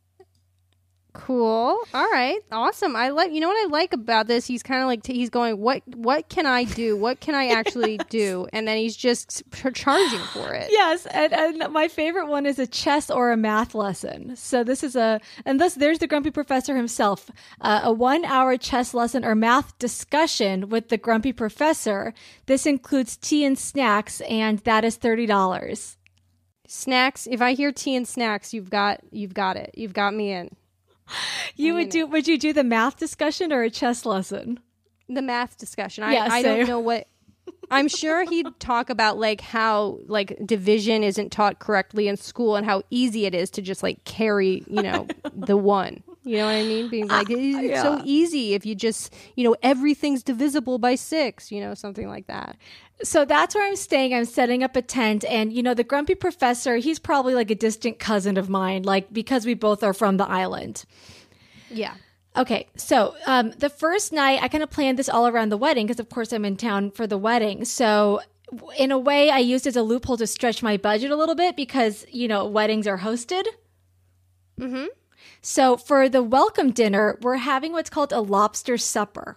Speaker 4: Cool. All right. Awesome. You know what I like about this? He's kind of like, he's going, what can I do? What can I actually do? And then he's just charging for it.
Speaker 3: Yes. And my favorite one is a chess or a math lesson. So there's the Grumpy Professor himself, a 1 hour chess lesson or math discussion with the Grumpy Professor. This includes tea and snacks, and that is $30.
Speaker 4: Snacks. If I hear tea and snacks, you've got it. You've got me in.
Speaker 3: Would you do the math discussion or a chess lesson?
Speaker 4: The math discussion. I don't know what. I'm sure he'd talk about like how like division isn't taught correctly in school and how easy it is to just like carry, the one. You know what I mean? Being like, it's so easy if you just, everything's divisible by 6, something like that.
Speaker 3: So that's where I'm staying. I'm setting up a tent. And, the Grumpy Professor, he's probably like a distant cousin of mine, like because we both are from the island.
Speaker 4: Yeah.
Speaker 3: Okay. So the first night, I kind of planned this all around the wedding because, of course, I'm in town for the wedding. So in a way, I used it as a loophole to stretch my budget a little bit because, weddings are hosted.
Speaker 4: Mm-hmm.
Speaker 3: So for the welcome dinner, we're having what's called a lobster supper.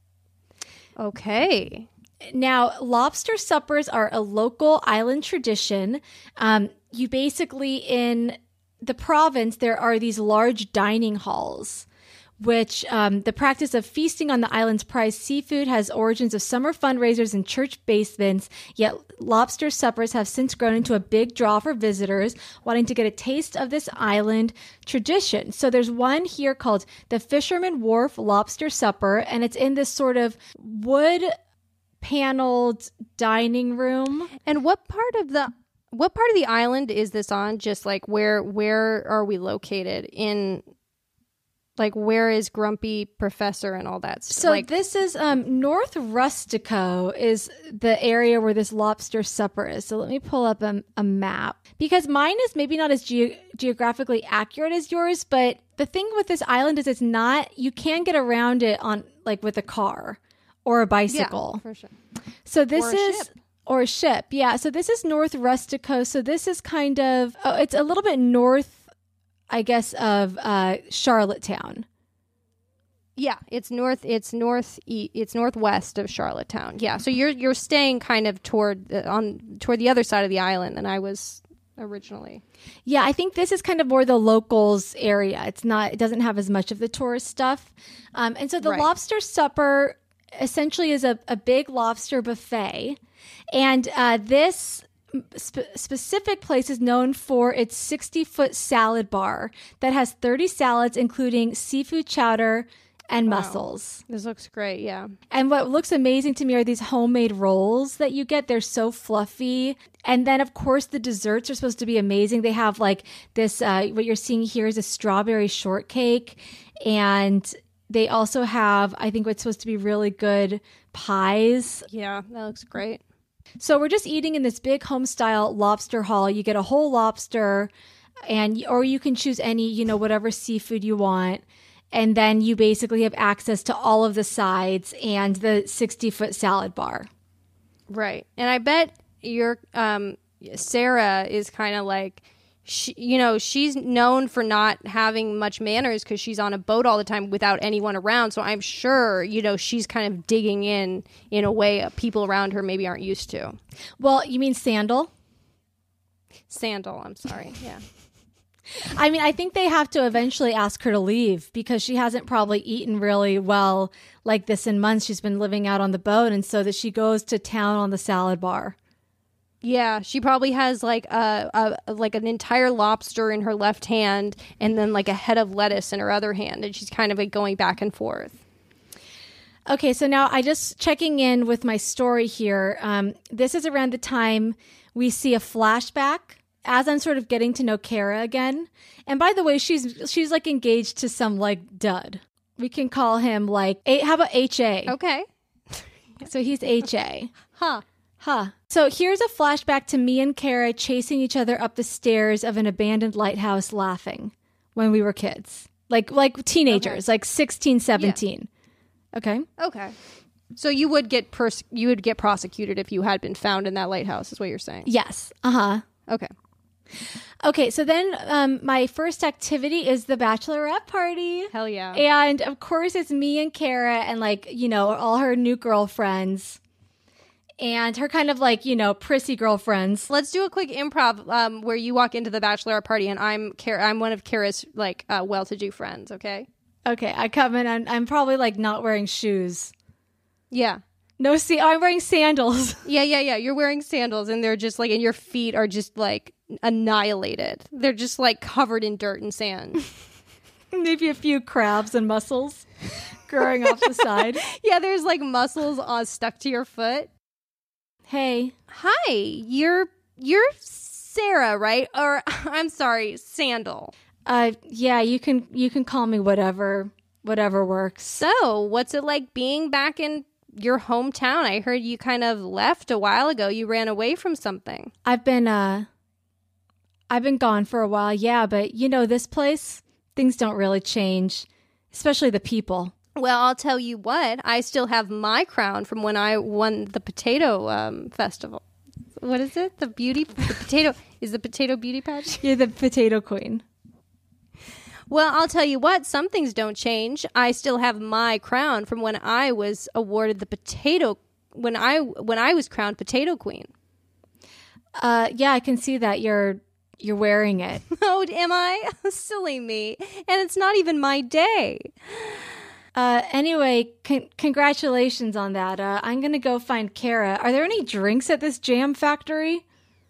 Speaker 4: Okay.
Speaker 3: Now, lobster suppers are a local island tradition. You basically, in the province, there are these large dining halls, which the practice of feasting on the island's prized seafood has origins of summer fundraisers and church basements, yet lobster suppers have since grown into a big draw for visitors wanting to get a taste of this island tradition. So there's one here called the Fisherman Wharf Lobster Supper, and it's in this sort of wood paneled dining room.
Speaker 4: And what part of the island is this on? Just like where are we located in Like, where is Grumpy Professor and all that stuff?
Speaker 3: So this is North Rustico is the area where this lobster supper is. So let me pull up a map, because mine is maybe not as geographically accurate as yours. But the thing with this island is you can get around it on like with a car or a bicycle.
Speaker 4: Yeah, for sure.
Speaker 3: So this or a ship. Yeah. So this is North Rustico. So this is kind of, it's a little bit north, I guess, of Charlottetown.
Speaker 4: Yeah, it's northwest of Charlottetown. Yeah, so you're staying kind of toward the other side of the island than I was originally.
Speaker 3: Yeah, I think this is kind of more the locals area. It doesn't have as much of the tourist stuff. And so the lobster supper essentially is a big lobster buffet. And this specific place is known for its 60-foot salad bar that has 30 salads, including seafood chowder and mussels.
Speaker 4: This looks great, yeah.
Speaker 3: And what looks amazing to me are these homemade rolls that you get. They're so fluffy. And then, of course, the desserts are supposed to be amazing. They have like this, what you're seeing here is a strawberry shortcake. And they also have, I think, what's supposed to be really good pies.
Speaker 4: Yeah, that looks great.
Speaker 3: So we're just eating in this big home-style lobster hall. You get a whole lobster, or you can choose any, whatever seafood you want. And then you basically have access to all of the sides and the 60-foot salad bar.
Speaker 4: Right. And I bet your Sarah is kind of like, she's known for not having much manners because she's on a boat all the time without anyone around. So I'm sure, she's kind of digging in a way people around her maybe aren't used to.
Speaker 3: Well, you mean Sandal?
Speaker 4: Sandal, I'm sorry. Yeah.
Speaker 3: I mean, I think they have to eventually ask her to leave because she hasn't probably eaten really well like this in months. She's been living out on the boat, and so that she goes to town on the salad bar.
Speaker 4: Yeah, she probably has like an entire lobster in her left hand and then like a head of lettuce in her other hand, and she's kind of like going back and forth.
Speaker 3: Okay, so now I just checking in with my story here. This is around the time we see a flashback as I'm sort of getting to know Kara again. And by the way, she's like engaged to some like dud. We can call him like how about H.A.?
Speaker 4: Okay.
Speaker 3: So he's H.A.
Speaker 4: Huh.
Speaker 3: So here's a flashback to me and Kara chasing each other up the stairs of an abandoned lighthouse laughing when we were kids. Like teenagers, like 16, 17. Yeah.
Speaker 4: Okay. So you would get prosecuted if you had been found in that lighthouse, is what you're saying?
Speaker 3: Yes. Uh-huh.
Speaker 4: Okay,
Speaker 3: so then my first activity is the bachelorette party.
Speaker 4: Hell yeah.
Speaker 3: And of course it's me and Kara and like, all her new girlfriends. And her kind of like, prissy girlfriends.
Speaker 4: Let's do a quick improv where you walk into the bachelorette party and I'm one of Kara's like well-to-do friends, okay?
Speaker 3: Okay, I come in and I'm probably like not wearing shoes.
Speaker 4: Yeah.
Speaker 3: No, I'm wearing sandals.
Speaker 4: Yeah. You're wearing sandals and they're just like, and your feet are just like annihilated. They're just like covered in dirt and sand.
Speaker 3: Maybe a few crabs and mussels growing off the side.
Speaker 4: Yeah, there's like mussels stuck to your foot.
Speaker 3: Hey.
Speaker 4: Hi, you're Sarah, right? Or I'm sorry, Sandal.
Speaker 3: Yeah, you can call me whatever works.
Speaker 4: So, what's it like being back in your hometown? I heard you kind of left a while ago. You ran away from something.
Speaker 3: I've been gone for a while, yeah, but this place, things don't really change, especially the people.
Speaker 4: Well, I'll tell you what, I still have my crown from when I won the potato festival. What is it? The potato beauty pageant?
Speaker 3: You're the potato queen.
Speaker 4: Well, I'll tell you what, some things don't change. I still have my crown from when I was awarded the when I was crowned potato queen.
Speaker 3: Yeah, I can see that you're wearing it.
Speaker 4: Oh, am I? Silly me. And it's not even my day.
Speaker 3: Anyway, congratulations on that. I'm going to go find Kara. Are there any drinks at this jam factory?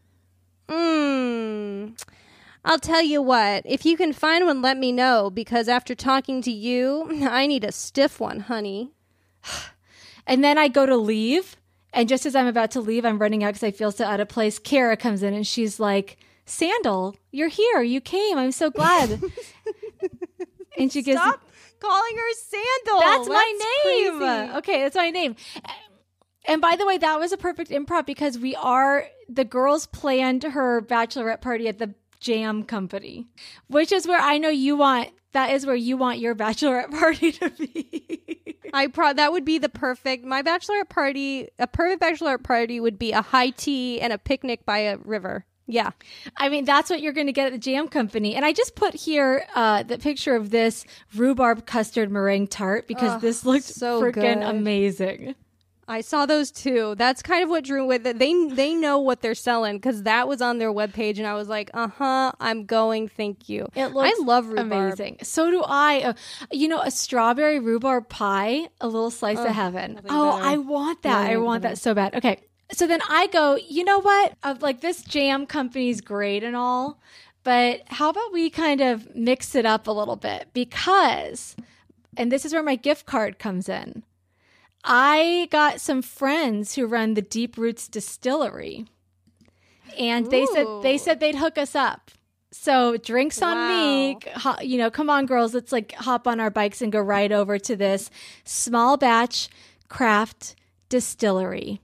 Speaker 4: I'll tell you what, if you can find one, let me know, because after talking to you, I need a stiff one, honey.
Speaker 3: And then I go to leave, and just as I'm about to leave, I'm running out because I feel so out of place. Kara comes in, and she's like, Sandal, you're here. You came. I'm so glad. And she gives...
Speaker 4: calling her Sandal.
Speaker 3: That's my name.
Speaker 4: Crazy.
Speaker 3: Okay, that's my name. And by the way, that was a perfect improv because the girls planned her bachelorette party at the Jam Company, which is where I know that is where you want your bachelorette party to be.
Speaker 4: That would be a perfect bachelorette party would be a high tea and a picnic by a river. Yeah.
Speaker 3: I mean, that's what you're going to get at the Jam Company. And I just put here the picture of this rhubarb custard meringue tart because this looked
Speaker 4: so
Speaker 3: freaking
Speaker 4: good.
Speaker 3: amazing.
Speaker 4: I saw those too. That's kind of what drew with it. They know what they're selling because that was on their webpage, and I was like, I'm going. Thank you.
Speaker 3: It looks
Speaker 4: I love rhubarb.
Speaker 3: amazing. So do I. A strawberry rhubarb pie, a little slice of heaven. Oh,
Speaker 4: better.
Speaker 3: I want that.
Speaker 4: Nothing
Speaker 3: I want that so bad. Okay. So then I go, you know what? This Jam Company's great and all, but how about we kind of mix it up a little bit? Because, and this is where my gift card comes in, I got some friends who run the Deep Roots Distillery, and they said they'd hook us up. So drinks on me, come on girls, let's hop on our bikes and go right over to this small batch craft distillery.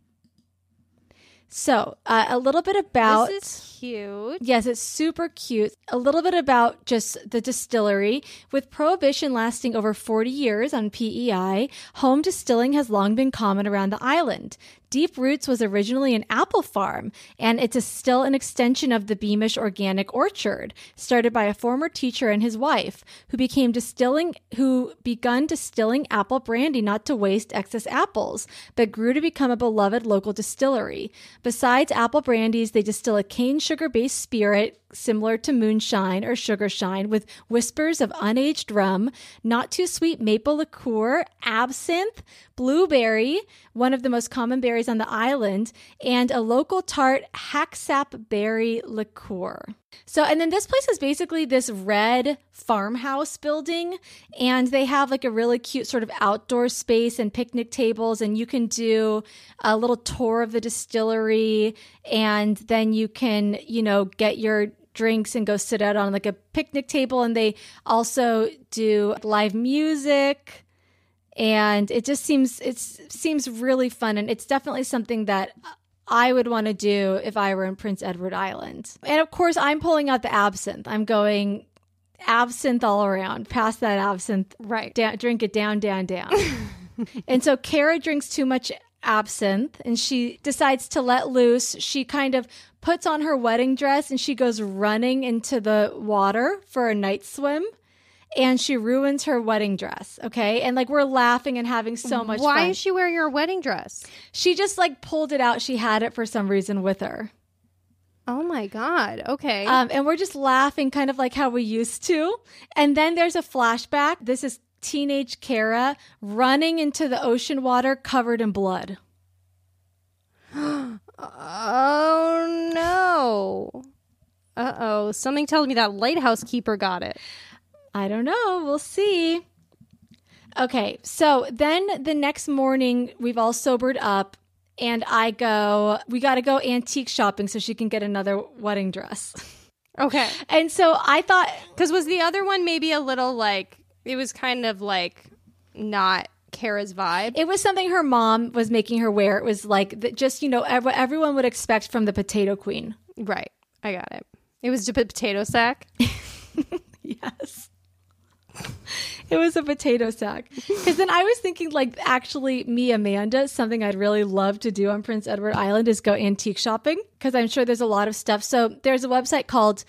Speaker 3: So a little bit about...
Speaker 4: This is cute.
Speaker 3: Yes, it's super cute. A little bit about just the distillery. With Prohibition lasting over 40 years on PEI, home distilling has long been common around the island. Deep Roots was originally an apple farm, and it's still an extension of the Beamish Organic Orchard, started by a former teacher and his wife, who begun distilling apple brandy not to waste excess apples, but grew to become a beloved local distillery. Besides apple brandies, they distill a cane sugar-based spirit similar to moonshine or sugar shine with whispers of unaged rum, not too sweet maple liqueur, absinthe, blueberry, one of the most common berries on the island, and a local tart hacksap berry liqueur. So, and then this place is basically this red farmhouse building, and they have a really cute sort of outdoor space and picnic tables, and you can do a little tour of the distillery, and then you can, get your drinks and go sit out on a picnic table. And they also do live music, and it seems really fun. And it's definitely something that I would want to do if I were in Prince Edward Island. And of course, I'm pulling out the absinthe. I'm going absinthe all around. Pass that absinthe.
Speaker 4: Right.
Speaker 3: Drink it down, down, down. And so Kara drinks too much absinthe and she decides to let loose. She kind of puts on her wedding dress and she goes running into the water for a night swim. And she ruins her wedding dress, okay? And we're laughing and having so much fun.
Speaker 4: Why is she wearing her wedding dress?
Speaker 3: She just pulled it out. She had it for some reason with her.
Speaker 4: Oh my God. Okay.
Speaker 3: And we're just laughing kind of like how we used to. And then there's a flashback. This is teenage Kara running into the ocean water covered in blood.
Speaker 4: Oh no. Uh-oh. Something tells me that lighthouse keeper got it.
Speaker 3: I don't know. We'll see. Okay, so then the next morning, we've all sobered up, and we got to go antique shopping so she can get another wedding dress.
Speaker 4: Okay.
Speaker 3: And so I thought...
Speaker 4: Because was the other one maybe a little it was kind of not Kara's vibe?
Speaker 3: It was something her mom was making her wear. It was what everyone would expect from the Potato Queen.
Speaker 4: Right. I got it. It was a potato sack?
Speaker 3: Yes. It was a potato sack. Because then I was thinking, actually, me, Amanda, something I'd really love to do on Prince Edward Island is go antique shopping. Because I'm sure there's a lot of stuff. So there's a website called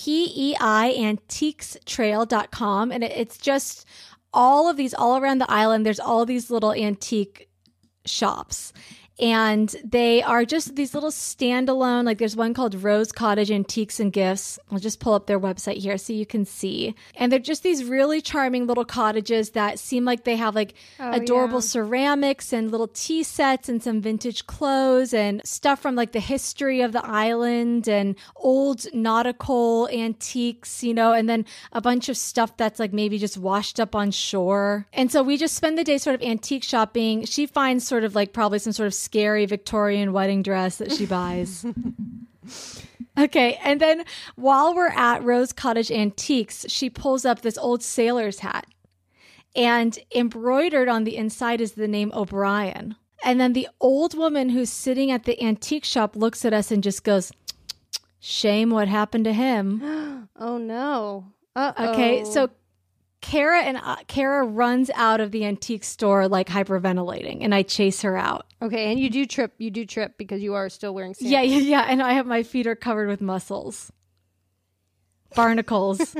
Speaker 3: PEIantiquestrail.com. And it's just all around the island. There's all these little antique shops. And they are just these little standalone, there's one called Rose Cottage Antiques and Gifts. I'll just pull up their website here so you can see. And they're just these really charming little cottages that seem like they have adorable ceramics and little tea sets and some vintage clothes and stuff from the history of the island and old nautical antiques, and then a bunch of stuff that's maybe just washed up on shore. And so we just spend the day sort of antique shopping. She finds sort of probably some sort of scary Victorian wedding dress that she buys. Okay, and then while we're at Rose Cottage Antiques, she pulls up this old sailor's hat. And embroidered on the inside is the name O'Brien. And then the old woman who's sitting at the antique shop looks at us and just goes, shame what happened to him.
Speaker 4: Oh, no. Uh-oh.
Speaker 3: Okay, so Kara runs out of the antique store like hyperventilating, and I chase her out.
Speaker 4: Okay, and you do trip because you are still wearing sandals.
Speaker 3: Yeah, and my feet are covered with mussels. Barnacles.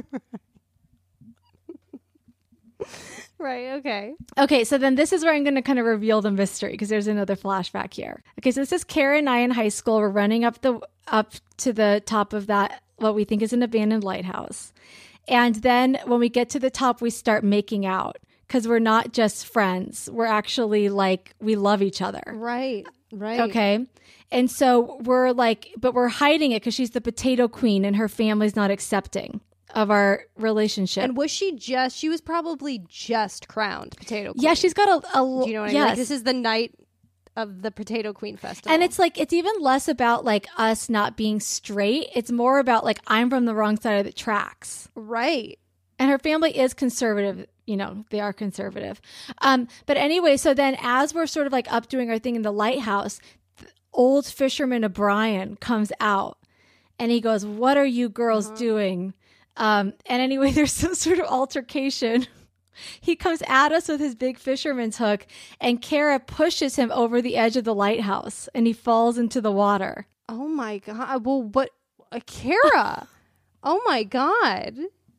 Speaker 4: Right, okay.
Speaker 3: Okay, so then this is where I'm going to kind of reveal the mystery because there's another flashback here. Okay, so this is Kara and I in high school. We're running up to the top of that, what we think is an abandoned lighthouse. And then when we get to the top, we start making out because we're not just friends. We're actually like, we love each other.
Speaker 4: Right.
Speaker 3: Okay. And so we're like, but we're hiding it because she's the potato queen and her family's not accepting of our relationship.
Speaker 4: And was she was probably just crowned potato queen.
Speaker 3: Yeah, she's got a
Speaker 4: do you know what I mean? Like, this is the night of the Potato Queen Festival.
Speaker 3: And it's like, it's even less about like us not being straight. It's more about like, I'm from the wrong side of the tracks.
Speaker 4: Right.
Speaker 3: And her family is conservative. You know, they are conservative. But anyway, so then as we're sort of like up doing our thing in the lighthouse, old fisherman O'Brien comes out and he goes, what are you girls doing? And anyway, there's some sort of altercation. He comes at us with his big fisherman's hook, and Kara pushes him over the edge of the lighthouse, and he falls into the water.
Speaker 4: Oh my God. Well, what? Kara. Oh my God.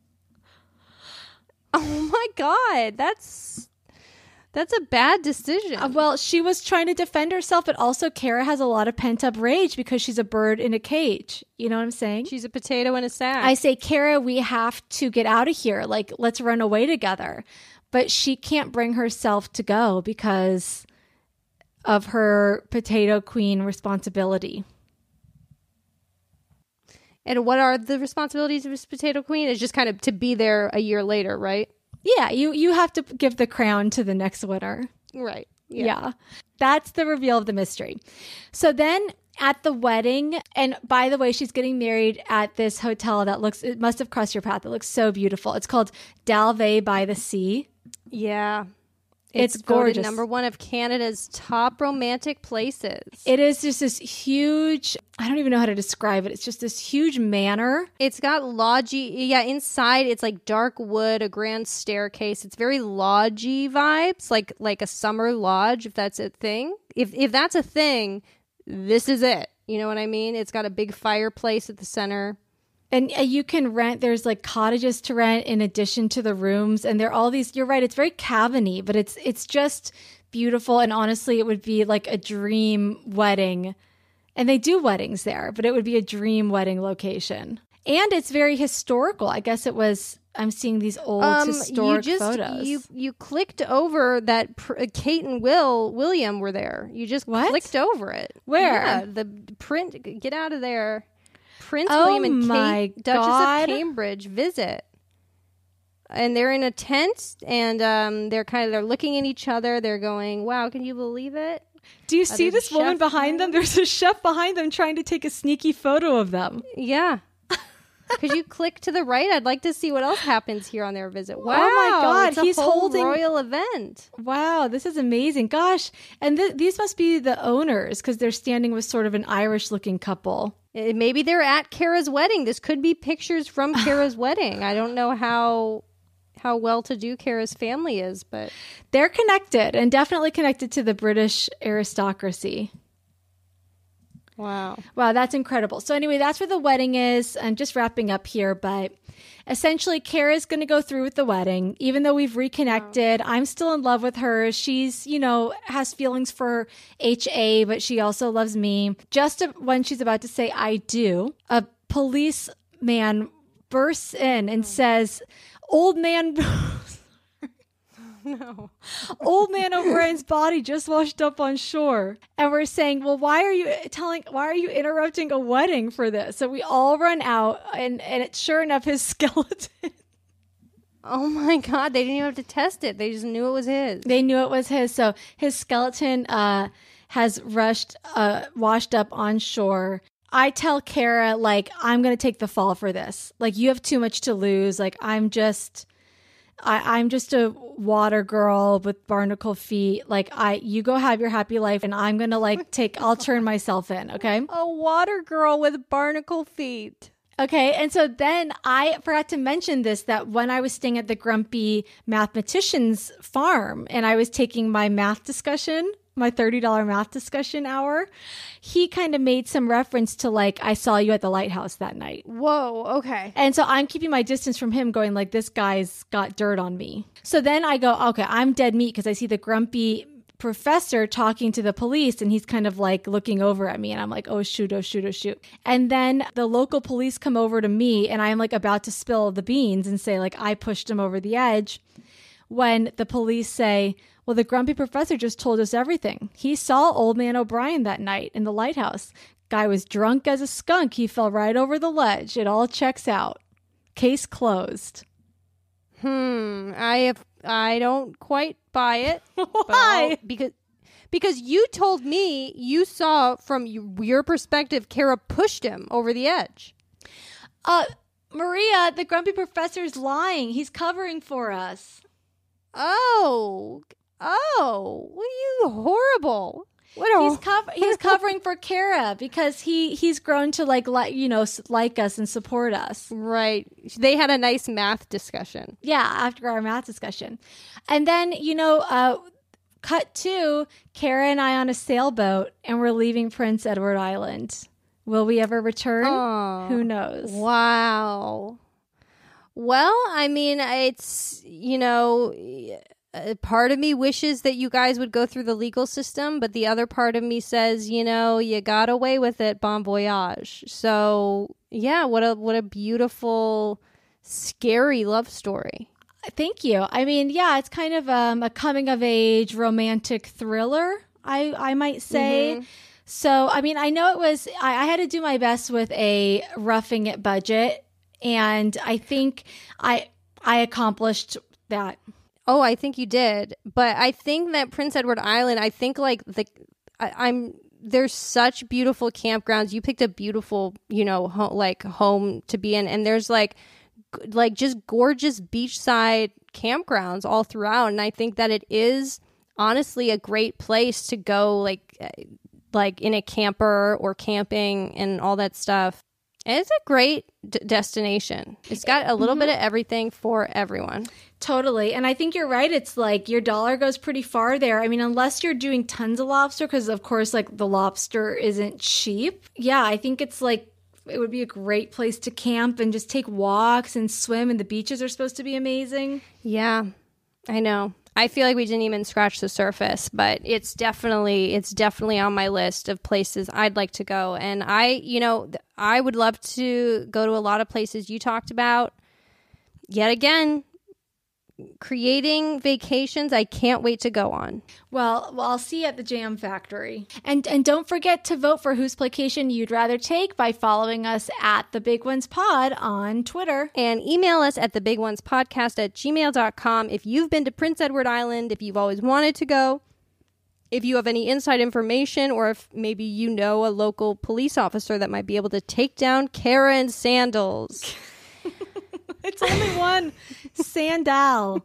Speaker 4: Oh my God. That's a bad decision.
Speaker 3: Well, she was trying to defend herself, but also Kara has a lot of pent-up rage because she's a bird in a cage. You know what I'm saying?
Speaker 4: She's a potato in a sack.
Speaker 3: I say, Kara, we have to get out of here. Like, let's run away together. But she can't bring herself to go because of her potato queen responsibility.
Speaker 4: And what are the responsibilities of this potato queen? It's just kind of to be there a year later, right?
Speaker 3: Yeah, you have to give the crown to the next winner.
Speaker 4: Right.
Speaker 3: Yeah. That's the reveal of the mystery. So then at the wedding, and by the way, she's getting married at this hotel that it must have crossed your path. It looks so beautiful. It's called Dalvey by the Sea.
Speaker 4: Yeah.
Speaker 3: It's gorgeous.
Speaker 4: Number one of Canada's top romantic places.
Speaker 3: It is just this huge, I don't even know how to describe it. It's just this huge manor.
Speaker 4: It's got lodgy. Yeah, inside it's like dark wood, a grand staircase. It's very lodgy vibes, like a summer lodge, if that's a thing. If that's a thing, this is it. You know what I mean? It's got a big fireplace at the center.
Speaker 3: And you can rent, there's like cottages to rent in addition to the rooms. And they're all these, you're right, it's very cabin-y, but it's just beautiful. And honestly, it would be like a dream wedding. And they do weddings there, but it would be a dream wedding location. And it's very historical. I guess it was, I'm seeing these old historic photos.
Speaker 4: You clicked over that Kate and William were there. You just clicked over it.
Speaker 3: Where?
Speaker 4: Yeah, the print, get out of there. Prince William and Kate, Duchess of Cambridge, visit, and they're in a tent, and they're looking at each other. They're going, "Wow, can you believe it?"
Speaker 3: Do you see this woman behind them? There's a chef behind them trying to take a sneaky photo of them.
Speaker 4: Yeah. Could you click to the right? I'd like to see what else happens here on their visit. Wow,
Speaker 3: oh my God,
Speaker 4: he's holding royal event.
Speaker 3: Wow, this is amazing. Gosh, and these must be the owners because they're standing with sort of an Irish-looking couple.
Speaker 4: Maybe they're at Kara's wedding. This could be pictures from Kara's wedding. I don't know how well-to-do Kara's family is, but
Speaker 3: they're connected and definitely connected to the British aristocracy.
Speaker 4: Wow,
Speaker 3: that's incredible. So anyway, that's where the wedding is. I'm just wrapping up here, but essentially Kara's going to go through with the wedding. Even though we've reconnected, I'm still in love with her. She's, has feelings for HA, but she also loves me. Just when she's about to say I do, a policeman bursts in and says, old man...
Speaker 4: No.
Speaker 3: Old man O'Brien's body just washed up on shore. And we're saying, well, why are you interrupting a wedding for this? So we all run out and it's sure enough his skeleton.
Speaker 4: Oh my God, they didn't even have to test it. They just knew it was his.
Speaker 3: They knew it was his. So his skeleton has washed up on shore. I tell Kara, like, I'm going to take the fall for this. Like, you have too much to lose. Like, I'm just... I'm just a water girl with barnacle feet. Like you go have your happy life, and I'm gonna I'll turn myself in. Okay.
Speaker 4: A water girl with barnacle feet.
Speaker 3: Okay, and so then I forgot to mention this, that when I was staying at the Grumpy Mathematician's farm and I was taking my math discussion, my $30 math discussion hour, he kind of made some reference to I saw you at the lighthouse that night.
Speaker 4: Whoa, okay.
Speaker 3: And so I'm keeping my distance from him, going this guy's got dirt on me. So then I go, okay, I'm dead meat, because I see the grumpy professor talking to the police, and he's kind of looking over at me, and I'm like, oh shoot, oh shoot, oh shoot. And then the local police come over to me, and I'm about to spill the beans and say I pushed him over the edge, when the police say, well, the grumpy professor just told us everything. He saw Old Man O'Brien that night in the lighthouse. Guy was drunk as a skunk. He fell right over the ledge. It all checks out. Case closed.
Speaker 4: I don't quite buy it.
Speaker 3: Why?
Speaker 4: Because you told me you saw, from your perspective, Kara pushed him over the edge.
Speaker 3: Maria, the grumpy professor's lying. He's covering for us.
Speaker 4: Oh, what are you horrible?
Speaker 3: He's covering for Kara because he's grown to like us and support us.
Speaker 4: Right. They had a nice math discussion.
Speaker 3: Yeah, after our math discussion. And then, cut to Kara and I on a sailboat, and we're leaving Prince Edward Island. Will we ever return?
Speaker 4: Oh,
Speaker 3: who knows?
Speaker 4: Wow. Well, I mean, it's, part of me wishes that you guys would go through the legal system, but the other part of me says, you got away with it, bon voyage. So, yeah, what a beautiful, scary love story.
Speaker 3: Thank you. I mean, yeah, it's kind of a coming-of-age romantic thriller, I might say. Mm-hmm. So, I mean, I know it was, I had to do my best with a Roughing It budget, and I think I accomplished that.
Speaker 4: Oh, I think you did. But I think that Prince Edward Island, I think there's such beautiful campgrounds. You picked a beautiful, home to be in. And there's just gorgeous beachside campgrounds all throughout. And I think that it is honestly a great place to go, like in a camper or camping and all that stuff. And it's a great destination. It's got a little bit of everything for everyone.
Speaker 3: Totally. And I think you're right. It's your dollar goes pretty far there. I mean, unless you're doing tons of lobster, because of course, the lobster isn't cheap. Yeah, I think it's it would be a great place to camp and just take walks and swim. And the beaches are supposed to be amazing.
Speaker 4: Yeah, I know. I feel like we didn't even scratch the surface, but it's definitely on my list of places I'd like to go. And I would love to go to a lot of places you talked about. Yet again, creating vacations I can't wait to go on.
Speaker 3: Well, I'll see you at the Jam Factory. And don't forget to vote for whose playcation you'd rather take by following us at The Big Ones Pod on Twitter.
Speaker 4: And email us at thebigOnesPodcast@gmail.com if you've been to Prince Edward Island, if you've always wanted to go, if you have any inside information, or if maybe you know a local police officer that might be able to take down Kara and Sandals.
Speaker 3: It's only one. Sandal.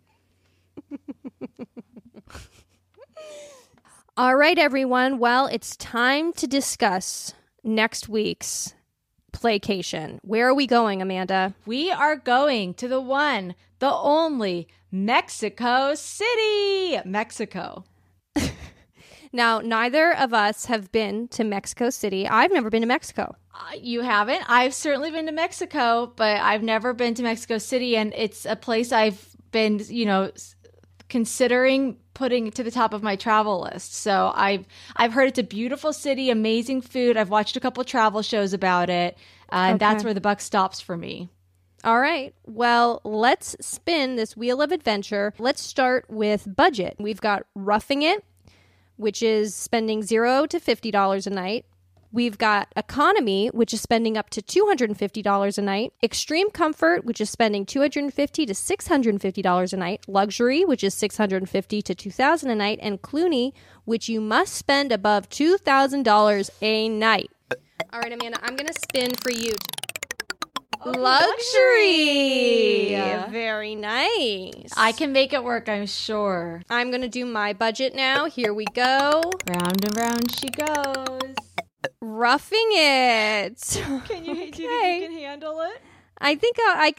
Speaker 4: All right, everyone. Well, it's time to discuss next week's playcation. Where are we going, Amanda?
Speaker 3: We are going to the one, the only Mexico City, Mexico.
Speaker 4: Now, neither of us have been to Mexico City. I've never been to Mexico.
Speaker 3: You haven't? I've certainly been to Mexico, but I've never been to Mexico City, and it's a place I've been, considering putting to the top of my travel list. So I've heard it's a beautiful city, amazing food. I've watched a couple travel shows about it, and that's where the buck stops for me.
Speaker 4: All right. Well, let's spin this wheel of adventure. Let's start with budget. We've got Roughing It, which is spending $0 to $50 a night. We've got Economy, which is spending up to $250 a night. Extreme Comfort, which is spending $250 to $650 a night. Luxury, which is $650 to $2,000 a night. And Clooney, which you must spend above $2,000 a night. All right, Amanda, I'm going to spin for you. Luxury. Very nice.
Speaker 3: I can make it work, I'm sure.
Speaker 4: I'm going to do my budget now. Here we go.
Speaker 3: Round and round she goes.
Speaker 4: Roughing it.
Speaker 3: Can you, do you think you can handle it?
Speaker 4: I think I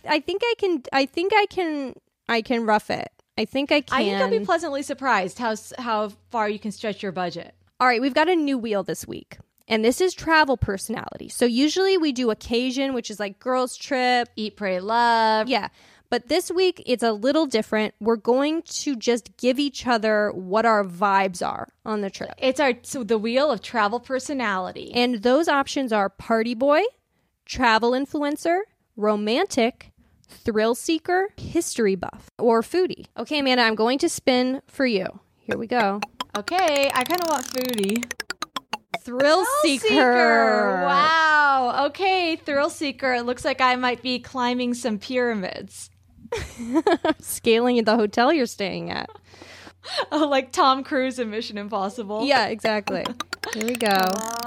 Speaker 4: can rough it. I think I can.
Speaker 3: I think I'll be pleasantly surprised how far you can stretch your budget.
Speaker 4: All right, we've got a new wheel this week. And this is travel personality. So usually we do occasion, which is like girls trip.
Speaker 3: Eat, pray, love.
Speaker 4: Yeah. But this week it's a little different. We're going to just give each other what our vibes are on the trip.
Speaker 3: It's the wheel of travel personality.
Speaker 4: And those options are party boy, travel influencer, romantic, thrill seeker, history buff, or foodie. Okay, Amanda, I'm going to spin for you. Here we go.
Speaker 3: Okay, I kind of want foodie.
Speaker 4: Thrill seeker.
Speaker 3: Wow. Okay, thrill seeker. It looks like I might be climbing some pyramids.
Speaker 4: Scaling the hotel you're staying at.
Speaker 3: Oh, like Tom Cruise in Mission Impossible.
Speaker 4: Yeah, exactly. Here we go.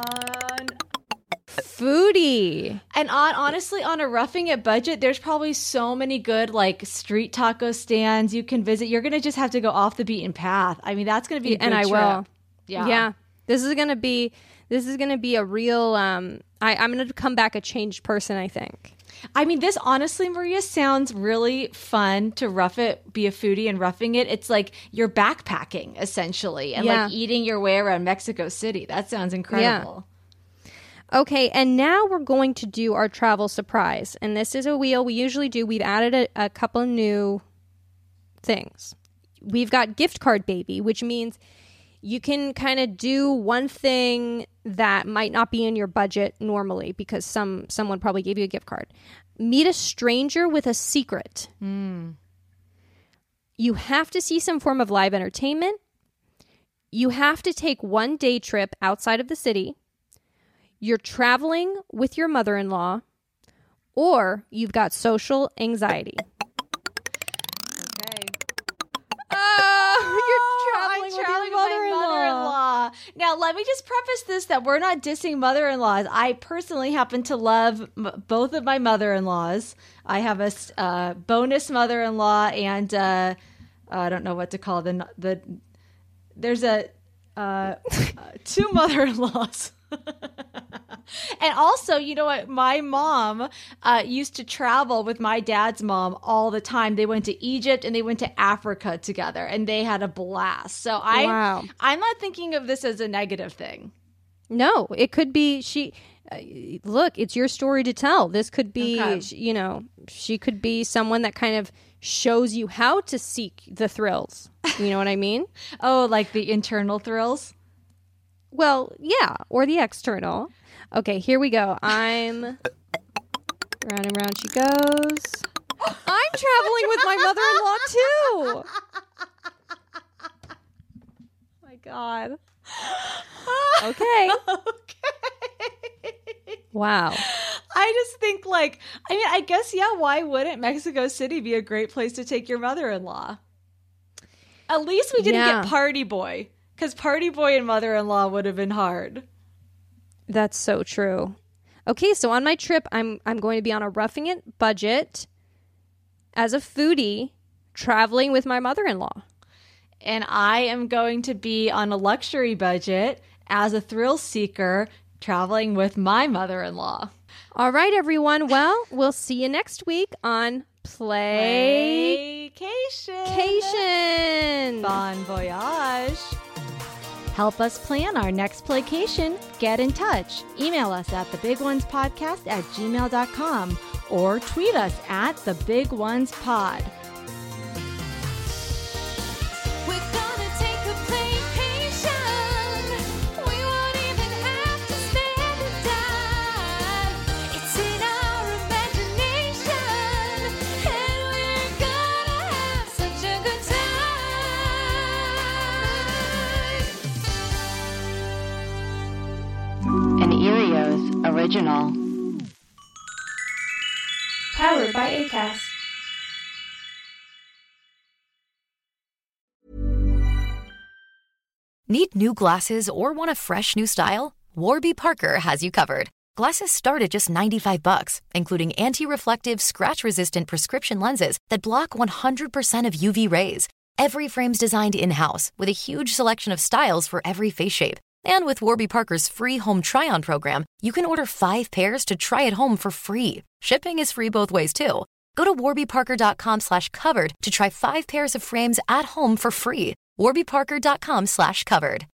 Speaker 4: Foodie.
Speaker 3: And honestly, on a roughing it budget, there's probably so many good like street taco stands you can visit. You're gonna just have to go off the beaten path. I mean, that's gonna be a good trip.
Speaker 4: Will. Yeah. This is gonna be a real. I'm gonna come back a changed person, I think.
Speaker 3: I mean, this honestly, Maria, sounds really fun to rough it, be a foodie and roughing it. It's like you're backpacking essentially and like eating your way around Mexico City. That sounds incredible.
Speaker 4: Yeah. Okay, and now we're going to do our travel surprise. And this is a wheel we usually do. We've added a couple new things. We've got gift card baby, which means you can kind of do one thing that might not be in your budget normally because someone probably gave you a gift card. Meet a stranger with a secret. You have to see some form of live entertainment. You have to take one day trip outside of the city. You're traveling with your mother-in-law, or you've got social anxiety.
Speaker 3: Okay.
Speaker 4: You're traveling with your
Speaker 3: mother-in-law. Now, let me just preface this that we're not dissing mother-in-laws. I personally happen to love both of my mother-in-laws. I have a bonus mother-in-law and I don't know what to call the there's two mother-in-laws. And also, you know what? My mom used to travel with my dad's mom all the time. They went to Egypt and they went to Africa together and they had a blast. So I'm not thinking of this as a negative thing.
Speaker 4: No, it could be look, it's your story to tell. This could be, she could be someone that kind of shows you how to seek the thrills. You know what I mean?
Speaker 3: Oh, like the internal thrills?
Speaker 4: Well, yeah, or the external. Okay, here we go. I'm round and round she goes. I'm traveling with my mother-in-law too. Oh my God. Okay. Wow.
Speaker 3: I just think I guess, why wouldn't Mexico City be a great place to take your mother-in-law? At least we didn't get Party Boy. Because Party Boy and mother-in-law would have been hard.
Speaker 4: That's so true. Okay, so on my trip, I'm going to be on a roughing it budget as a foodie, traveling with my mother-in-law.
Speaker 3: And I am going to be on a luxury budget as a thrill seeker, traveling with my mother-in-law.
Speaker 4: All right, everyone. Well, we'll see you next week on Playcation.
Speaker 3: Bon voyage. Help us plan our next playcation. Get in touch. Email us at thebiguonespodcast@gmail.com or tweet us at thebiguonespod.
Speaker 2: Original.
Speaker 3: Powered by Acast.
Speaker 6: Need new glasses or want a fresh new style? Warby Parker has you covered. Glasses start at just $95, including anti-reflective, scratch-resistant prescription lenses that block 100% of UV rays. Every frame's designed in-house with a huge selection of styles for every face shape. And with Warby Parker's free home try-on program, you can order 5 pairs to try at home for free. Shipping is free both ways, too. Go to warbyparker.com/covered to try 5 pairs of frames at home for free. warbyparker.com/covered.